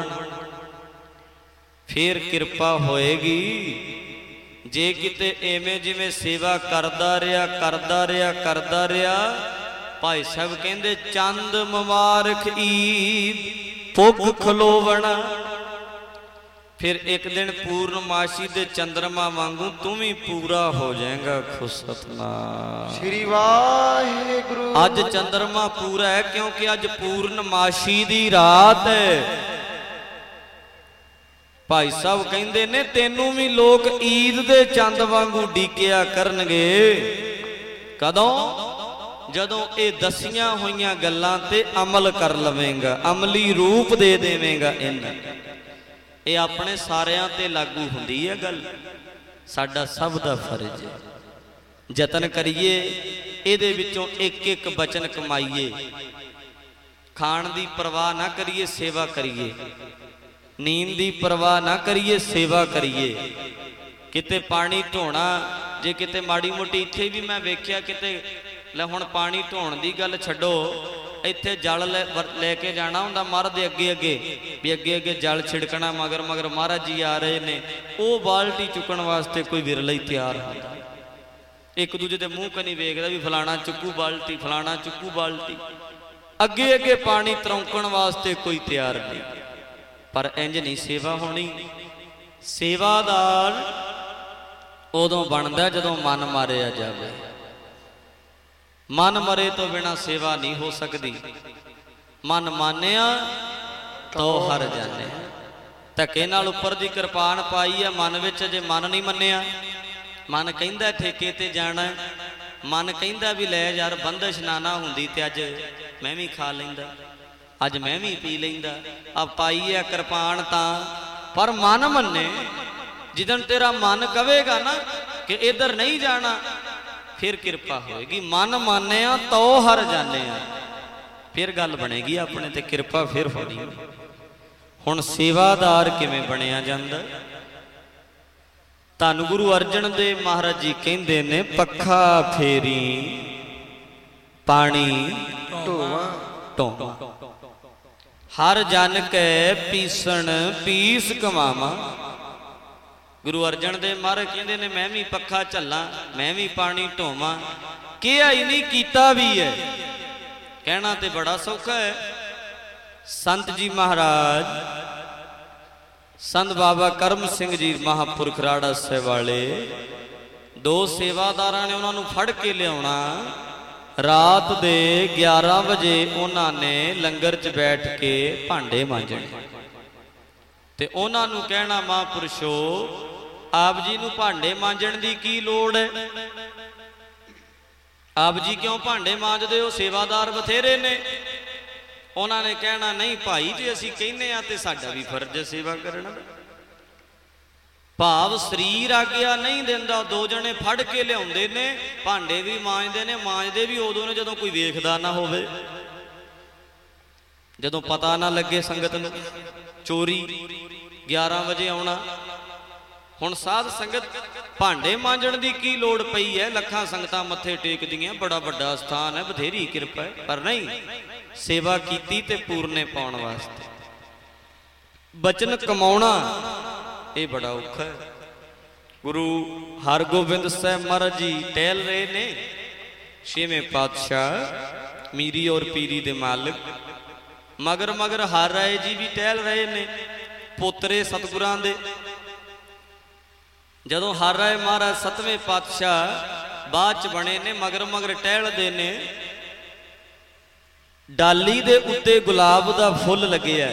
ਫੇਰ ਕਿਰਪਾ ਹੋਏਗੀ। ਜੇ ਕਿਤੇ ਐਵੇਂ ਜਿਵੇਂ ਸੇਵਾ ਕਰਦਾ ਰਿਹਾ, ਭਾਈ ਸਾਹਿਬ ਕਹਿੰਦੇ ਚੰਦ ਮੁਬਾਰਕ ਈਦ, ਪੁੱਗ ਖਲੋਵਣਾ। ਫਿਰ ਇੱਕ ਦਿਨ ਪੂਰਨਮਾਸ਼ੀ ਦੇ ਚੰਦਰਮਾ ਵਾਂਗੂ ਤੂੰ ਵੀ ਪੂਰਾ ਹੋ ਜਾਏਗਾ। ਸਤਨਾਮ ਸ੍ਰੀ ਵਾਹਿਗੁਰੂ। ਅੱਜ ਚੰਦਰਮਾ ਪੂਰਾ ਹੈ ਕਿਉਂਕਿ ਅੱਜ ਪੂਰਨਮਾਸ਼ੀ ਦੀ ਰਾਤ ਹੈ। ਭਾਈ ਸਾਹਿਬ ਕਹਿੰਦੇ ਨੇ ਤੈਨੂੰ ਵੀ ਲੋਕ ਈਦ ਦੇ ਚੰਦ ਵਾਂਗੂ ਡੀਕਿਆ ਕਰਨਗੇ। ਕਦੋਂ? ਜਦੋਂ ਇਹ ਦਸੀਆਂ ਹੋਈਆਂ ਗੱਲਾਂ ਤੇ ਅਮਲ ਕਰ ਲਵੇਂਗਾ, ਅਮਲੀ ਰੂਪ ਦੇ ਦੇਵੇਂਗਾ ਇਹਨਾਂ। ਇਹ ਆਪਣੇ ਸਾਰਿਆਂ ਤੇ ਲਾਗੂ ਹੁੰਦੀ ਹੈ ਗੱਲ। ਸਾਡਾ ਸਭ ਦਾ ਫਰਜ਼ ਹੈ, ਯਤਨ ਕਰੀਏ ਇਹਦੇ ਵਿੱਚੋਂ ਇੱਕ ਇੱਕ ਬਚਨ ਕਮਾਈਏ। ਖਾਣ ਦੀ ਪਰਵਾਹ ਨਾ ਕਰੀਏ, ਸੇਵਾ ਕਰੀਏ। ਨੀਂਦ ਦੀ ਪਰਵਾਹ ਨਾ ਕਰੀਏ, ਸੇਵਾ ਕਰੀਏ। ਕਿਤੇ ਪਾਣੀ ਢੋਣਾ, ਜੇ ਕਿਤੇ ਮਾੜੀ ਮੋਟੀ ਇੱਥੇ ਵੀ ਮੈਂ ਵੇਖਿਆ ਕਿਤੇ, ਲੈ ਹੁਣ ਪਾਣੀ ਢੋਣ ਦੀ ਗੱਲ ਛੱਡੋ, ਇੱਥੇ ਜਲ ਲੈ ਕੇ ਜਾਣਾ ਹੁੰਦਾ ਮਹਾਰਾਜ ਦੇ ਅੱਗੇ ਅੱਗੇ, ਵੀ ਅੱਗੇ ਅੱਗੇ ਜਲ ਛਿੜਕਣਾ, ਮਗਰ ਮਗਰ ਮਹਾਰਾਜ ਜੀ ਆ ਰਹੇ ਨੇ। ਉਹ ਬਾਲਟੀ ਚੁੱਕਣ ਵਾਸਤੇ ਕੋਈ ਵਿਰਲਾ ਹੀ ਤਿਆਰ ਹੁੰਦਾ। ਇੱਕ ਦੂਜੇ ਦੇ ਮੂੰਹ ਕਨੀ ਵੇਖਦਾ ਵੀ ਫਲਾਣਾ ਚੁੱਕੂ ਬਾਲਟੀ, ਫਲਾਣਾ ਚੁੱਕੂ ਬਾਲਟੀ। ਅੱਗੇ ਅੱਗੇ ਪਾਣੀ ਤਰੌਂਕਣ ਵਾਸਤੇ ਕੋਈ ਤਿਆਰ ਨਹੀਂ। ਪਰ ਇੰਜ ਨਹੀਂ ਸੇਵਾ ਹੋਣੀ। ਸੇਵਾਦਾਰ ਉਦੋਂ ਬਣਦਾ ਜਦੋਂ ਮਨ ਮਾਰਿਆ ਜਾਵੇ। ਮਨ ਮਰੇ ਤੋਂ ਬਿਨਾ ਸੇਵਾ ਨਹੀਂ ਹੋ ਸਕਦੀ। ਮਨ ਮਾਨਿਆ ਤੋ ਹਰ ਜਾਣੇ। ਧੱਕੇ ਨਾਲ ਉੱਪਰ ਦੀ ਕਿਰਪਾਨ ਪਾਈ ਹੈ ਮਨ ਵਿੱਚ, ਜੇ ਮਨ ਨਹੀਂ ਮੰਨਿਆ, ਮਨ ਕਹਿੰਦਾ ਠੇਕੇ ਤੇ ਜਾਣਾ, मन कहता भी लै यार बंदिश ना ना हुंदी ते अज मैं भी खा लैंदा, अज मैं भी पी लैंदा। अब पाई है कृपान तां पर मन मन्ने, जिदन तेरा मन कवेगा ना कि इधर नहीं जाना फिर कृपा होएगी। मन माने तो हर जाने फिर गल बनेगी अपने ते कृपा फिर होनी। हुण सेवादार किवें बनिया जांदा? धन गुरु अर्जन देव महाराज जी कहंदे ने पखा फेरी पानी ढोवा, हर जन कै पीसण पीस कमावा। गुरु अर्जन देव महाराज कहंदे ने मैं भी पखा झल्ला, मैं भी पानी ढोवा, किया ही नहीं कीता भी है। कहना ते बड़ा सौखा है। संत जी महाराज संत बाबा करम सिंह जी महापुरख राड़ा साहिब वाले दो सेवादारां ने उन्होंने फड़ के लिया। रात दे 11 बजे उन्होंने लंगर च बैठ के भांडे मांजने ते उन्होंने कहना महापुरुषो आप जी नूं भांडे मांजण दी की लोड़ है? आप जी क्यों भांडे मांजदे हो? सेवादार बथेरे ने। उन्होंने कहना नहीं भाई जी असीं कहने आ ते साडा भी फर्ज है सेवा करना। भाव शरीर आग्या नहीं दिंदा, दो जने फड़ के लियाउंदे ने, भांडे भी मांजदे ने, मांजदे भी उदों ने जदों कोई वेखदा ना होवे, जदों पता ना लगे संगत नूं। चोरी 11 बजे आउणा। हुण साध संगत भांडे मांजण दी की लोड़ पई है? लखां संगतां मत्थे टेकदियां, बड़ा बड़ा स्थान है, बथेरी किरपा है, पर नहीं सेवा कीती ते पूरने पाउण वास्ते। बचन कमाउणा ये बड़ा औखा है। गुरु हरगोबिंद साहब महाराज जी टहल रहे ने, 6वें पातशाह मीरी और पीरी दे मालिक, मगर मगर हर राय जी भी टहल रहे ने, पोतरे सतगुरां दे। जदों हर राय महाराज 7वें पातशाह बाद च बने ने, मगर मगर टहलदे ने। डाली दे उत्ते गुलाब दा फुल लगे है।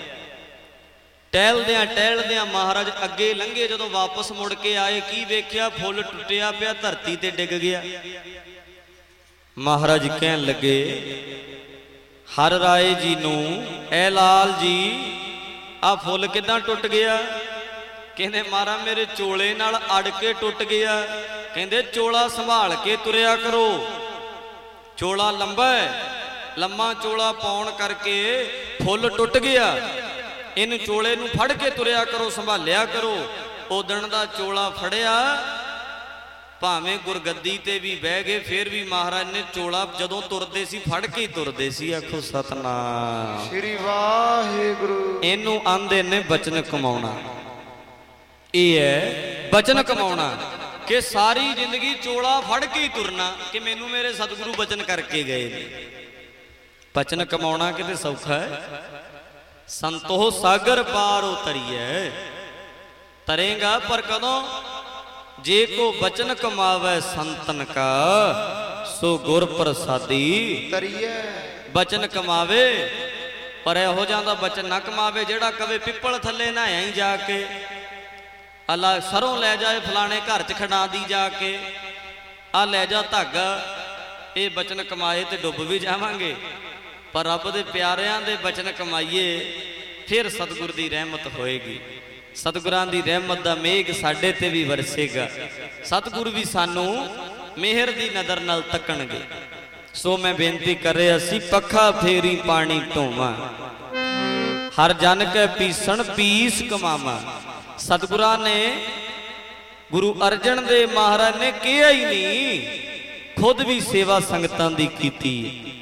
टहलदियां महाराज अगे लंघे, जदों वापस मुड़ के आए की वेख्या? फुल टुटिया पिया धरती ते डिग गया। महाराज कहन लगे हर राय जी नूं, ऐ लाल जी आ फुल किदां टुट गया? कहंदे महाराज मेरे चोले नाल अड़ के टुट गया। कहंदे चोला संभाल के तुरिया करो, चोला लंबा है, लम्मा चोला पाउण करके फुल टुट गया। इन चोले नूं फड़ के तुरिया करो, संभालिया करो। उदण दा चोला फड़िया, भावें गुरगद्दी ते भी बह गए, फिर भी महाराज ने चोला जदों तुरदे सी फड़ के ही तुरदे सी। आखो सतनाम श्री वाहिगुरू। इनू आंदे ने बचन कमाउणा। ये है बचन कमाउणा कि सारी जिंदगी चोला फड़ के ही तुरना कि मैनू मेरे सतगुरु बचन करके गए ने। बचन कमाउणा किते सौखा है? संतो सागर पार उतरिए, तरेगा पर कदों? जे को बचन कमावे संतन का, सो गुर प्रसादी तरिए। बचन कमावे पर हो जाता बचन ना कमावे, जेड़ा कवे पिपल थले नहाया ही जाके, अला सरों लै जाए फलाने घर च खड़ा दी जाके, आ लै जा धागा, ये बचन कमाए तो डुब भी जावांगे। पर रब दे प्यारियां दे बचन कमाइए, फिर सतगुर दी रहमत होएगी। सतगुरां दी रहमत दा मेघ साडे ते भी वरसेगा। सतगुर भी सानू मेहर दी नज़र नाल तकणगे। सो मैं बेनती कर रहा सी, पखा फेरी पानी ढोवा, हर जन कै पीसण पीस कमावा। सतगुरां ने गुरु अर्जन देव महाराज ने कहा ही नहीं, खुद भी सेवा संगतां दी कीती।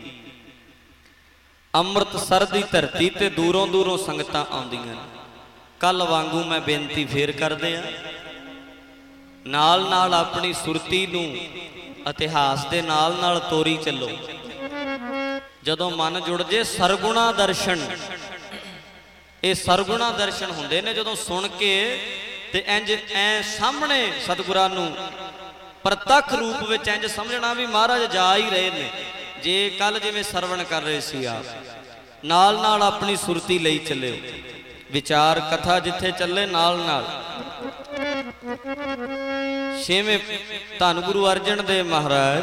अमृतसर दी धरती ते दूरों दूरों संगतां आउंदियां। कल वांगू मैं बेनती फेर करदे आ, नाल नाल अपनी सुरती नूं इतिहास दे नाल नाल तोरी चलो। जदों मन जुड़ जे सरगुणा दर्शन, ये सरगुणा दर्शन हुंदे ने जदों सुन के ते इंज ऐ सामने सतगुरां नूं प्रतख रूप विच इंज समझना भी महाराज जा ही रहे ने। जे कल जिवें सरवण कर रहे सी आप, नाल नाल अपनी सुरती लई चले, विचार कथा जिथे चले नाल नाल छेवें धन गुरु अर्जन देव महाराज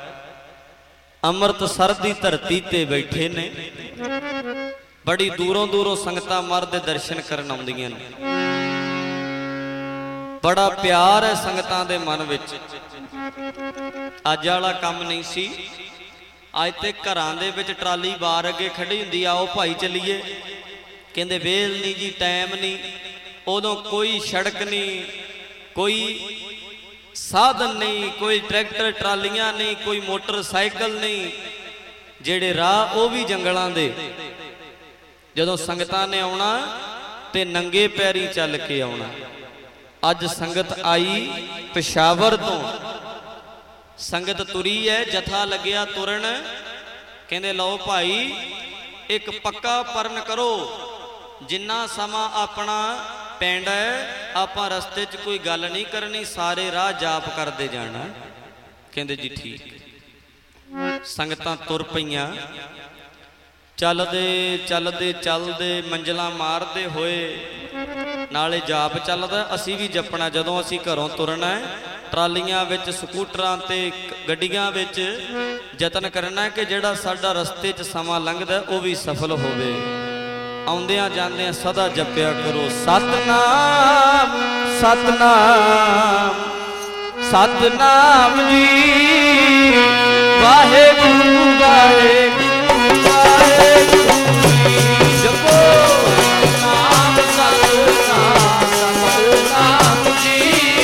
अमृतसर की धरती ते बैठे ने। बड़ी दूरों दूरों संगतां महाराज दे दर्शन करन आउंदियां ने। बड़ा प्यार है संगतां दे मन विच। अज वाला काम नहीं सी। अज ते घरां दे विच ट्राली बार अगे खड़ी हुंदी, आओ भाई चलीए, कहंदे वेल नहीं जी, टाइम नहीं। उदों कोई सड़क नहीं, कोई साधन नहीं, कोई ट्रैक्टर ट्रालियां नहीं, कोई मोटरसाइकिल नहीं, जेड़े राह वो भी जंगलों दे। जदों संगतां ने आउणा ते नंगे पैरी चल के आउणा। अज संगत आई पेशावर तो, संगत तुरी है, जथा लग्या तुरन। कहंदे लो भाई एक पक्का परन करो, जिन्ना समा अपना पिंड है आपां रस्ते च कोई गल नहीं करनी, सारे राह जाप करते जाना। कहंदे जी ठीक। संगतां तुर पईयां, चलदे चलदे चलदे मंजिलां मारदे होए, नाले जाप चलदा, असी भी जपना। जदों असी घरों तुरना है, ट्रालियां विच, स्कूटरां ते गड्डियां विच यतन करना है कि जिहड़ा साडा रस्ते च समां लंघदा वो भी सफल होवे। आउंदियां जांदियां सदा जपिया करो सतनाम सतनाम सतनाम जी, वाहेगुरू वाहेगुरू वाहेगुरू जी। जपो सतनाम सतनाम सतनाम जी,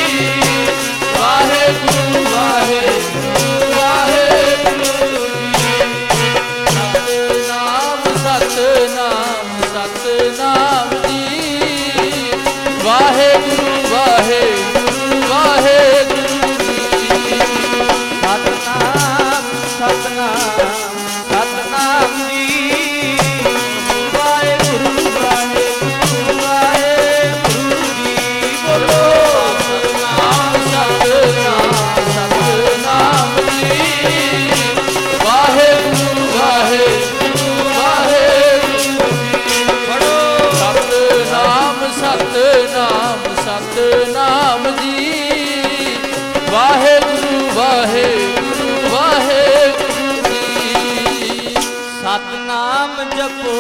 वाहेगुरू वाहेगुरू वाहेगुरू जी। सतनाम सतनाम सतनाम जी, वाहेगुरू वाहेगुरू वाहेगुरू जी। सतनाम सतनाम सतनाम जी, वाहेगुरू वाहेगुरू वाहेगुरू जी। बोलो सतनाम सतनाम सतनाम जी, वाहेगुरू वाहेगुरू वाहेगुरू जी। पढ़ो सतनाम सतनाम सतनाम जी, वाहेगुरू वाहेगुरू वाहेगुरू जी। सतनाम जपो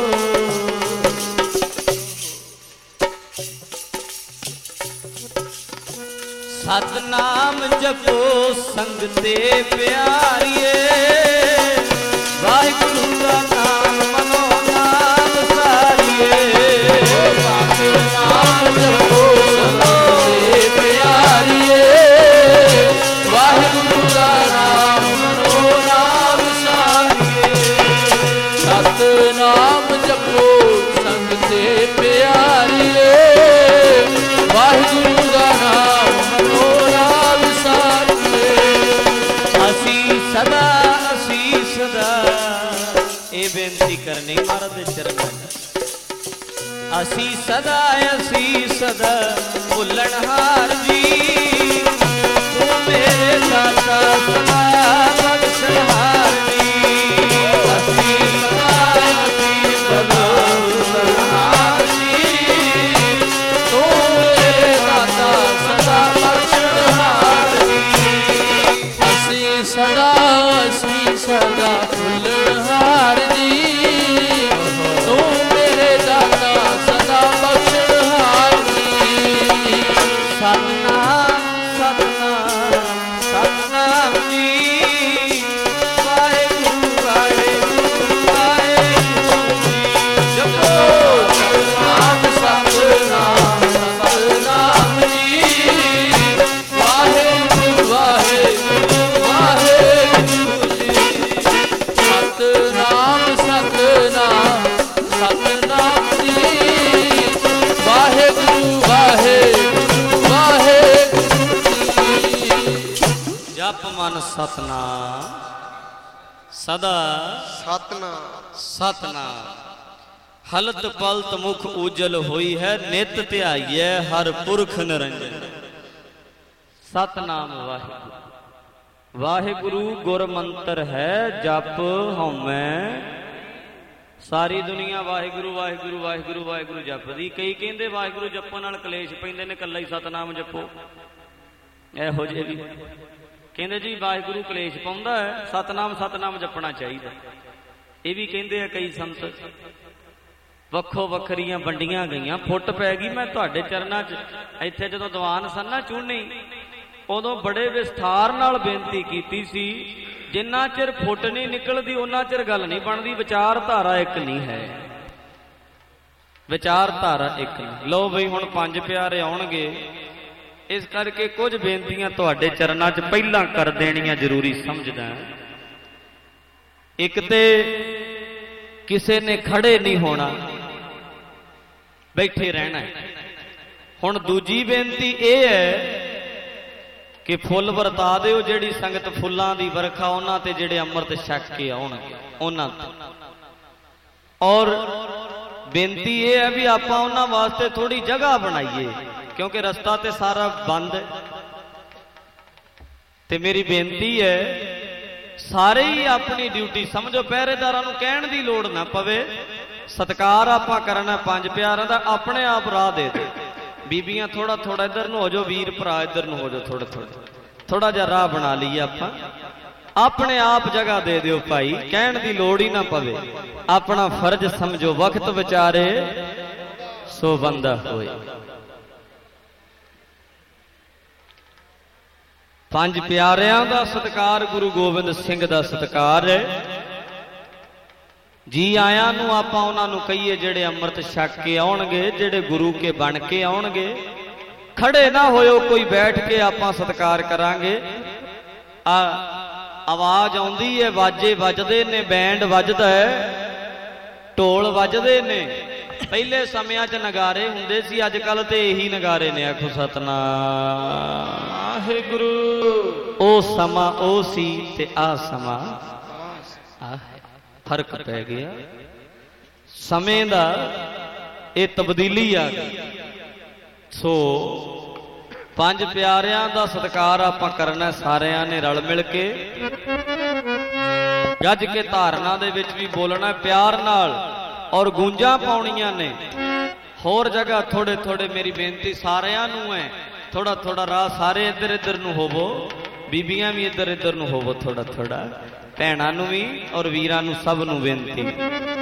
सतनाम जपो संगते प्यारिए, वाहिगुरू का नाम मनो नाम सारिए। सतनाम जपो संगते प्यारिए, वाहिगुरू का नाम मनो नाम सारिए। सतनाम जपो संगते प्यारिए, वाहिगुरू का नाम मनो नाम सारिए। असी सदा ये बेनती करनी महाराज दे चरणों में। असी सदा भुलनहार जी, तू मेरे दाता सदा बख्शनहार जी। असी सदा भुलनहार जी, तू मेरे दाता सदा बख्शनहार जी। असी सदा भुलनहार जी, तू मेरे दाता सदा बख्शनहार जी। सतनाम सतनाम सतनाम जी, वाहेगुरू वाहेगुरू वाहेगुरू जी। जपो सतनाम सतनाम सतनाम जी, वाहेगुरू वाहेगुरू वाहेगुरू जी। सतनाम सतनाम सतनाम जी, वाहेगुरू वाहेगुरू वाहेगुरू जी। जप मन सतनाम सदा सतनाम सतनाम। हलत पलत मुख उजल होई है, नित ध्याइए हर पुरख निरंजन। सतनाम वाहिगुरू वाहिगुरू गुर मंत्र है, जप हउमै। सारी दुनिया वाहिगुरू वाहिगुरू वाहिगुरू वाहिगुरू जपदी। कई कहंदे वाहिगुरू जपण नाल कलेश पैंदे ने, कल्ला ही सतनाम जपो। ਇਹੋ ਜਿਹੇ ਵੀ ਕਹਿੰਦੇ ਜੀ ਵਾਹਿਗੁਰੂ ਕਲੇਸ਼ ਪਾਉਂਦਾ ਹੈ, ਸਤਨਾਮ ਸਤਨਾਮ ਜਪਣਾ ਚਾਹੀਦਾ। ਇਹ ਵੀ ਕਹਿੰਦੇ ਆ ਕਈ ਸੰਤ, ਵੱਖੋ ਵੱਖਰੀਆਂ ਵੰਡੀਆਂ ਗਈਆਂ, ਫੁੱਟ ਪੈ ਗਈ ਮੈਂ ਤੁਹਾਡੇ ਚਰਨਾਂ 'ਚ। ਇੱਥੇ ਜਦੋਂ ਦੀਵਾਨ ਸੰਨਾ ਚੂਹਣੀ ਉਦੋਂ ਬੜੇ ਵਿਸਥਾਰ ਨਾਲ ਬੇਨਤੀ ਕੀਤੀ ਸੀ, ਜਿੰਨਾ ਚਿਰ ਫੁੱਟ ਨਹੀਂ ਨਿਕਲਦੀ ਉਹਨਾਂ ਚਿਰ ਗੱਲ ਨਹੀਂ ਬਣਦੀ। ਵਿਚਾਰਧਾਰਾ ਇੱਕ ਨਹੀਂ ਹੈ, ਵਿਚਾਰਧਾਰਾ ਇੱਕ ਨਹੀਂ। ਲਓ ਬਈ ਹੁਣ ਪੰਜ ਪਿਆਰੇ ਆਉਣਗੇ, ਇਸ ਕਰਕੇ ਕੁਝ ਬੇਨਤੀਆਂ ਤੁਹਾਡੇ ਚਰਨਾਂ 'ਚ ਪਹਿਲਾਂ ਕਰ ਦੇਣੀਆਂ ਜ਼ਰੂਰੀ ਸਮਝਦਾ। ਇੱਕ ਤੇ ਕਿਸੇ ਨੇ ਖੜੇ ਨਹੀਂ ਹੋਣਾ, ਬੈਠੇ ਰਹਿਣਾ। ਹੁਣ ਦੂਜੀ ਬੇਨਤੀ ਇਹ ਹੈ ਕਿ ਫੁੱਲ ਵਰਤਾ ਦਿਓ, ਜਿਹੜੀ ਸੰਗਤ ਫੁੱਲਾਂ ਦੀ ਵਰਖਾ ਉਹਨਾਂ ਤੇ ਜਿਹੜੇ ਅੰਮ੍ਰਿਤ ਛਕ ਕੇ ਆਉਣਗੇ ਉਹਨਾਂ ਤੇ। ਔਰ ਬੇਨਤੀ ਇਹ ਹੈ ਵੀ ਆਪਾਂ ਉਹਨਾਂ ਵਾਸਤੇ ਥੋੜੀ ਜਗ੍ਹਾ ਬਣਾਈਏ, ਕਿਉਂਕਿ ਰਸਤਾ ਤੇ ਸਾਰਾ ਬੰਦ ਹੈ। ਤੇ ਮੇਰੀ ਬੇਨਤੀ ਹੈ ਸਾਰੇ ਹੀ ਆਪਣੀ ਡਿਊਟੀ ਸਮਝੋ, ਪਹਿਰੇਦਾਰਾਂ ਨੂੰ ਕਹਿਣ ਦੀ ਲੋੜ ਨਾ ਪਵੇ। ਸਤਿਕਾਰ ਆਪਾਂ ਕਰਨਾ ਪੰਜ ਪਿਆਰਿਆਂ ਦਾ, ਆਪਣੇ ਆਪ ਰਾਹ ਦੇ ਦਿਓ। ਬੀਬੀਆਂ ਥੋੜਾ ਥੋੜਾ ਇੱਧਰ ਨੂੰ ਹੋ ਜਾਓ, ਵੀਰ ਭਰਾ ਇੱਧਰ ਨੂੰ ਹੋ ਜਾਓ, ਥੋੜਾ ਜਿਹਾ ਰਾਹ ਬਣਾ ਲਈਏ ਆਪਾਂ, ਆਪਣੇ ਆਪ ਜਗ੍ਹਾ ਦੇ ਦਿਓ ਭਾਈ, ਕਹਿਣ ਦੀ ਲੋੜ ਹੀ ਨਾ ਪਵੇ। ਆਪਣਾ ਫਰਜ਼ ਸਮਝੋ, ਵਕਤ ਵਿਚਾਰੇ ਸੋ ਬੰਦਾ ਹੋਏ। ਪੰਜ ਪਿਆਰਿਆਂ ਦਾ ਸਤਿਕਾਰ, ਗੁਰੂ ਗੋਬਿੰਦ ਸਿੰਘ ਦਾ ਸਤਿਕਾਰ ਹੈ। ਜੀ ਆਇਆਂ ਨੂੰ ਆਪਾਂ ਉਹਨਾਂ ਨੂੰ ਕਹੀਏ ਜਿਹੜੇ ਅੰਮ੍ਰਿਤ ਛਕ ਕੇ ਆਉਣਗੇ, ਜਿਹੜੇ ਗੁਰੂ ਕੇ ਬਣ ਕੇ ਆਉਣਗੇ। ਖੜੇ ਨਾ ਹੋਇਓ, ਕੋਈ ਬੈਠ ਕੇ ਆਪਾਂ ਸਤਿਕਾਰ ਕਰਾਂਗੇ। ਆਵਾਜ਼ ਆਉਂਦੀ ਹੈ, ਵਾਜੇ ਵੱਜਦੇ ਨੇ, ਬੈਂਡ ਵੱਜਦਾ ਹੈ, ਢੋਲ ਵੱਜਦੇ ਨੇ। ਪਹਿਲੇ ਸਮਿਆਂ 'ਚ ਨਗਾਰੇ ਹੁੰਦੇ ਸੀ, ਅੱਜ ਕੱਲ ਤੇ ਇਹੀ ਨਗਾਰੇ ਨੇ। ਆਖੋ ਸਤਨਾਮ ਵਾਹਿਗੁਰੂ। ਉਹ ਸਮਾਂ ਉਹ ਸੀ ਤੇ ਆਹ ਸਮਾਂ ਆਹ ਹੈ, ਫਰਕ ਪੈ ਗਿਆ ਸਮੇਂ ਦਾ, ਇਹ ਤਬਦੀਲੀ ਆ ਗਈ। ਸੋ ਪੰਜ ਪਿਆਰਿਆਂ ਦਾ ਸਤਿਕਾਰ ਆਪਾਂ ਕਰਨਾ ਸਾਰਿਆਂ ਨੇ ਰਲ ਮਿਲ ਕੇ, ਗੱਜ ਕੇ ਧਾਰਨਾ ਦੇ ਵਿੱਚ ਵੀ ਬੋਲਣਾ ਪਿਆਰ ਨਾਲ, ਔਰ ਗੂੰਜਾਂ ਪਾਉਣੀਆਂ ਨੇ। ਹੋਰ ਜਗ੍ਹਾ ਥੋੜੇ ਥੋੜੇ ਮੇਰੀ ਬੇਨਤੀ ਸਾਰਿਆਂ ਨੂੰ ਹੈ, ਥੋੜਾ ਥੋੜਾ ਰਾਹ ਸਾਰੇ ਇੱਧਰ ਇੱਧਰ ਨੂੰ ਹੋਵੋ, ਬੀਬੀਆਂ ਵੀ ਇੱਧਰ ਇੱਧਰ ਨੂੰ ਹੋਵੋ, ਥੋੜਾ ਥੋੜਾ ਭੈਣਾਂ ਨੂੰ ਵੀ ਔਰ ਵੀਰਾਂ ਨੂੰ, ਸਭ ਨੂੰ ਬੇਨਤੀ।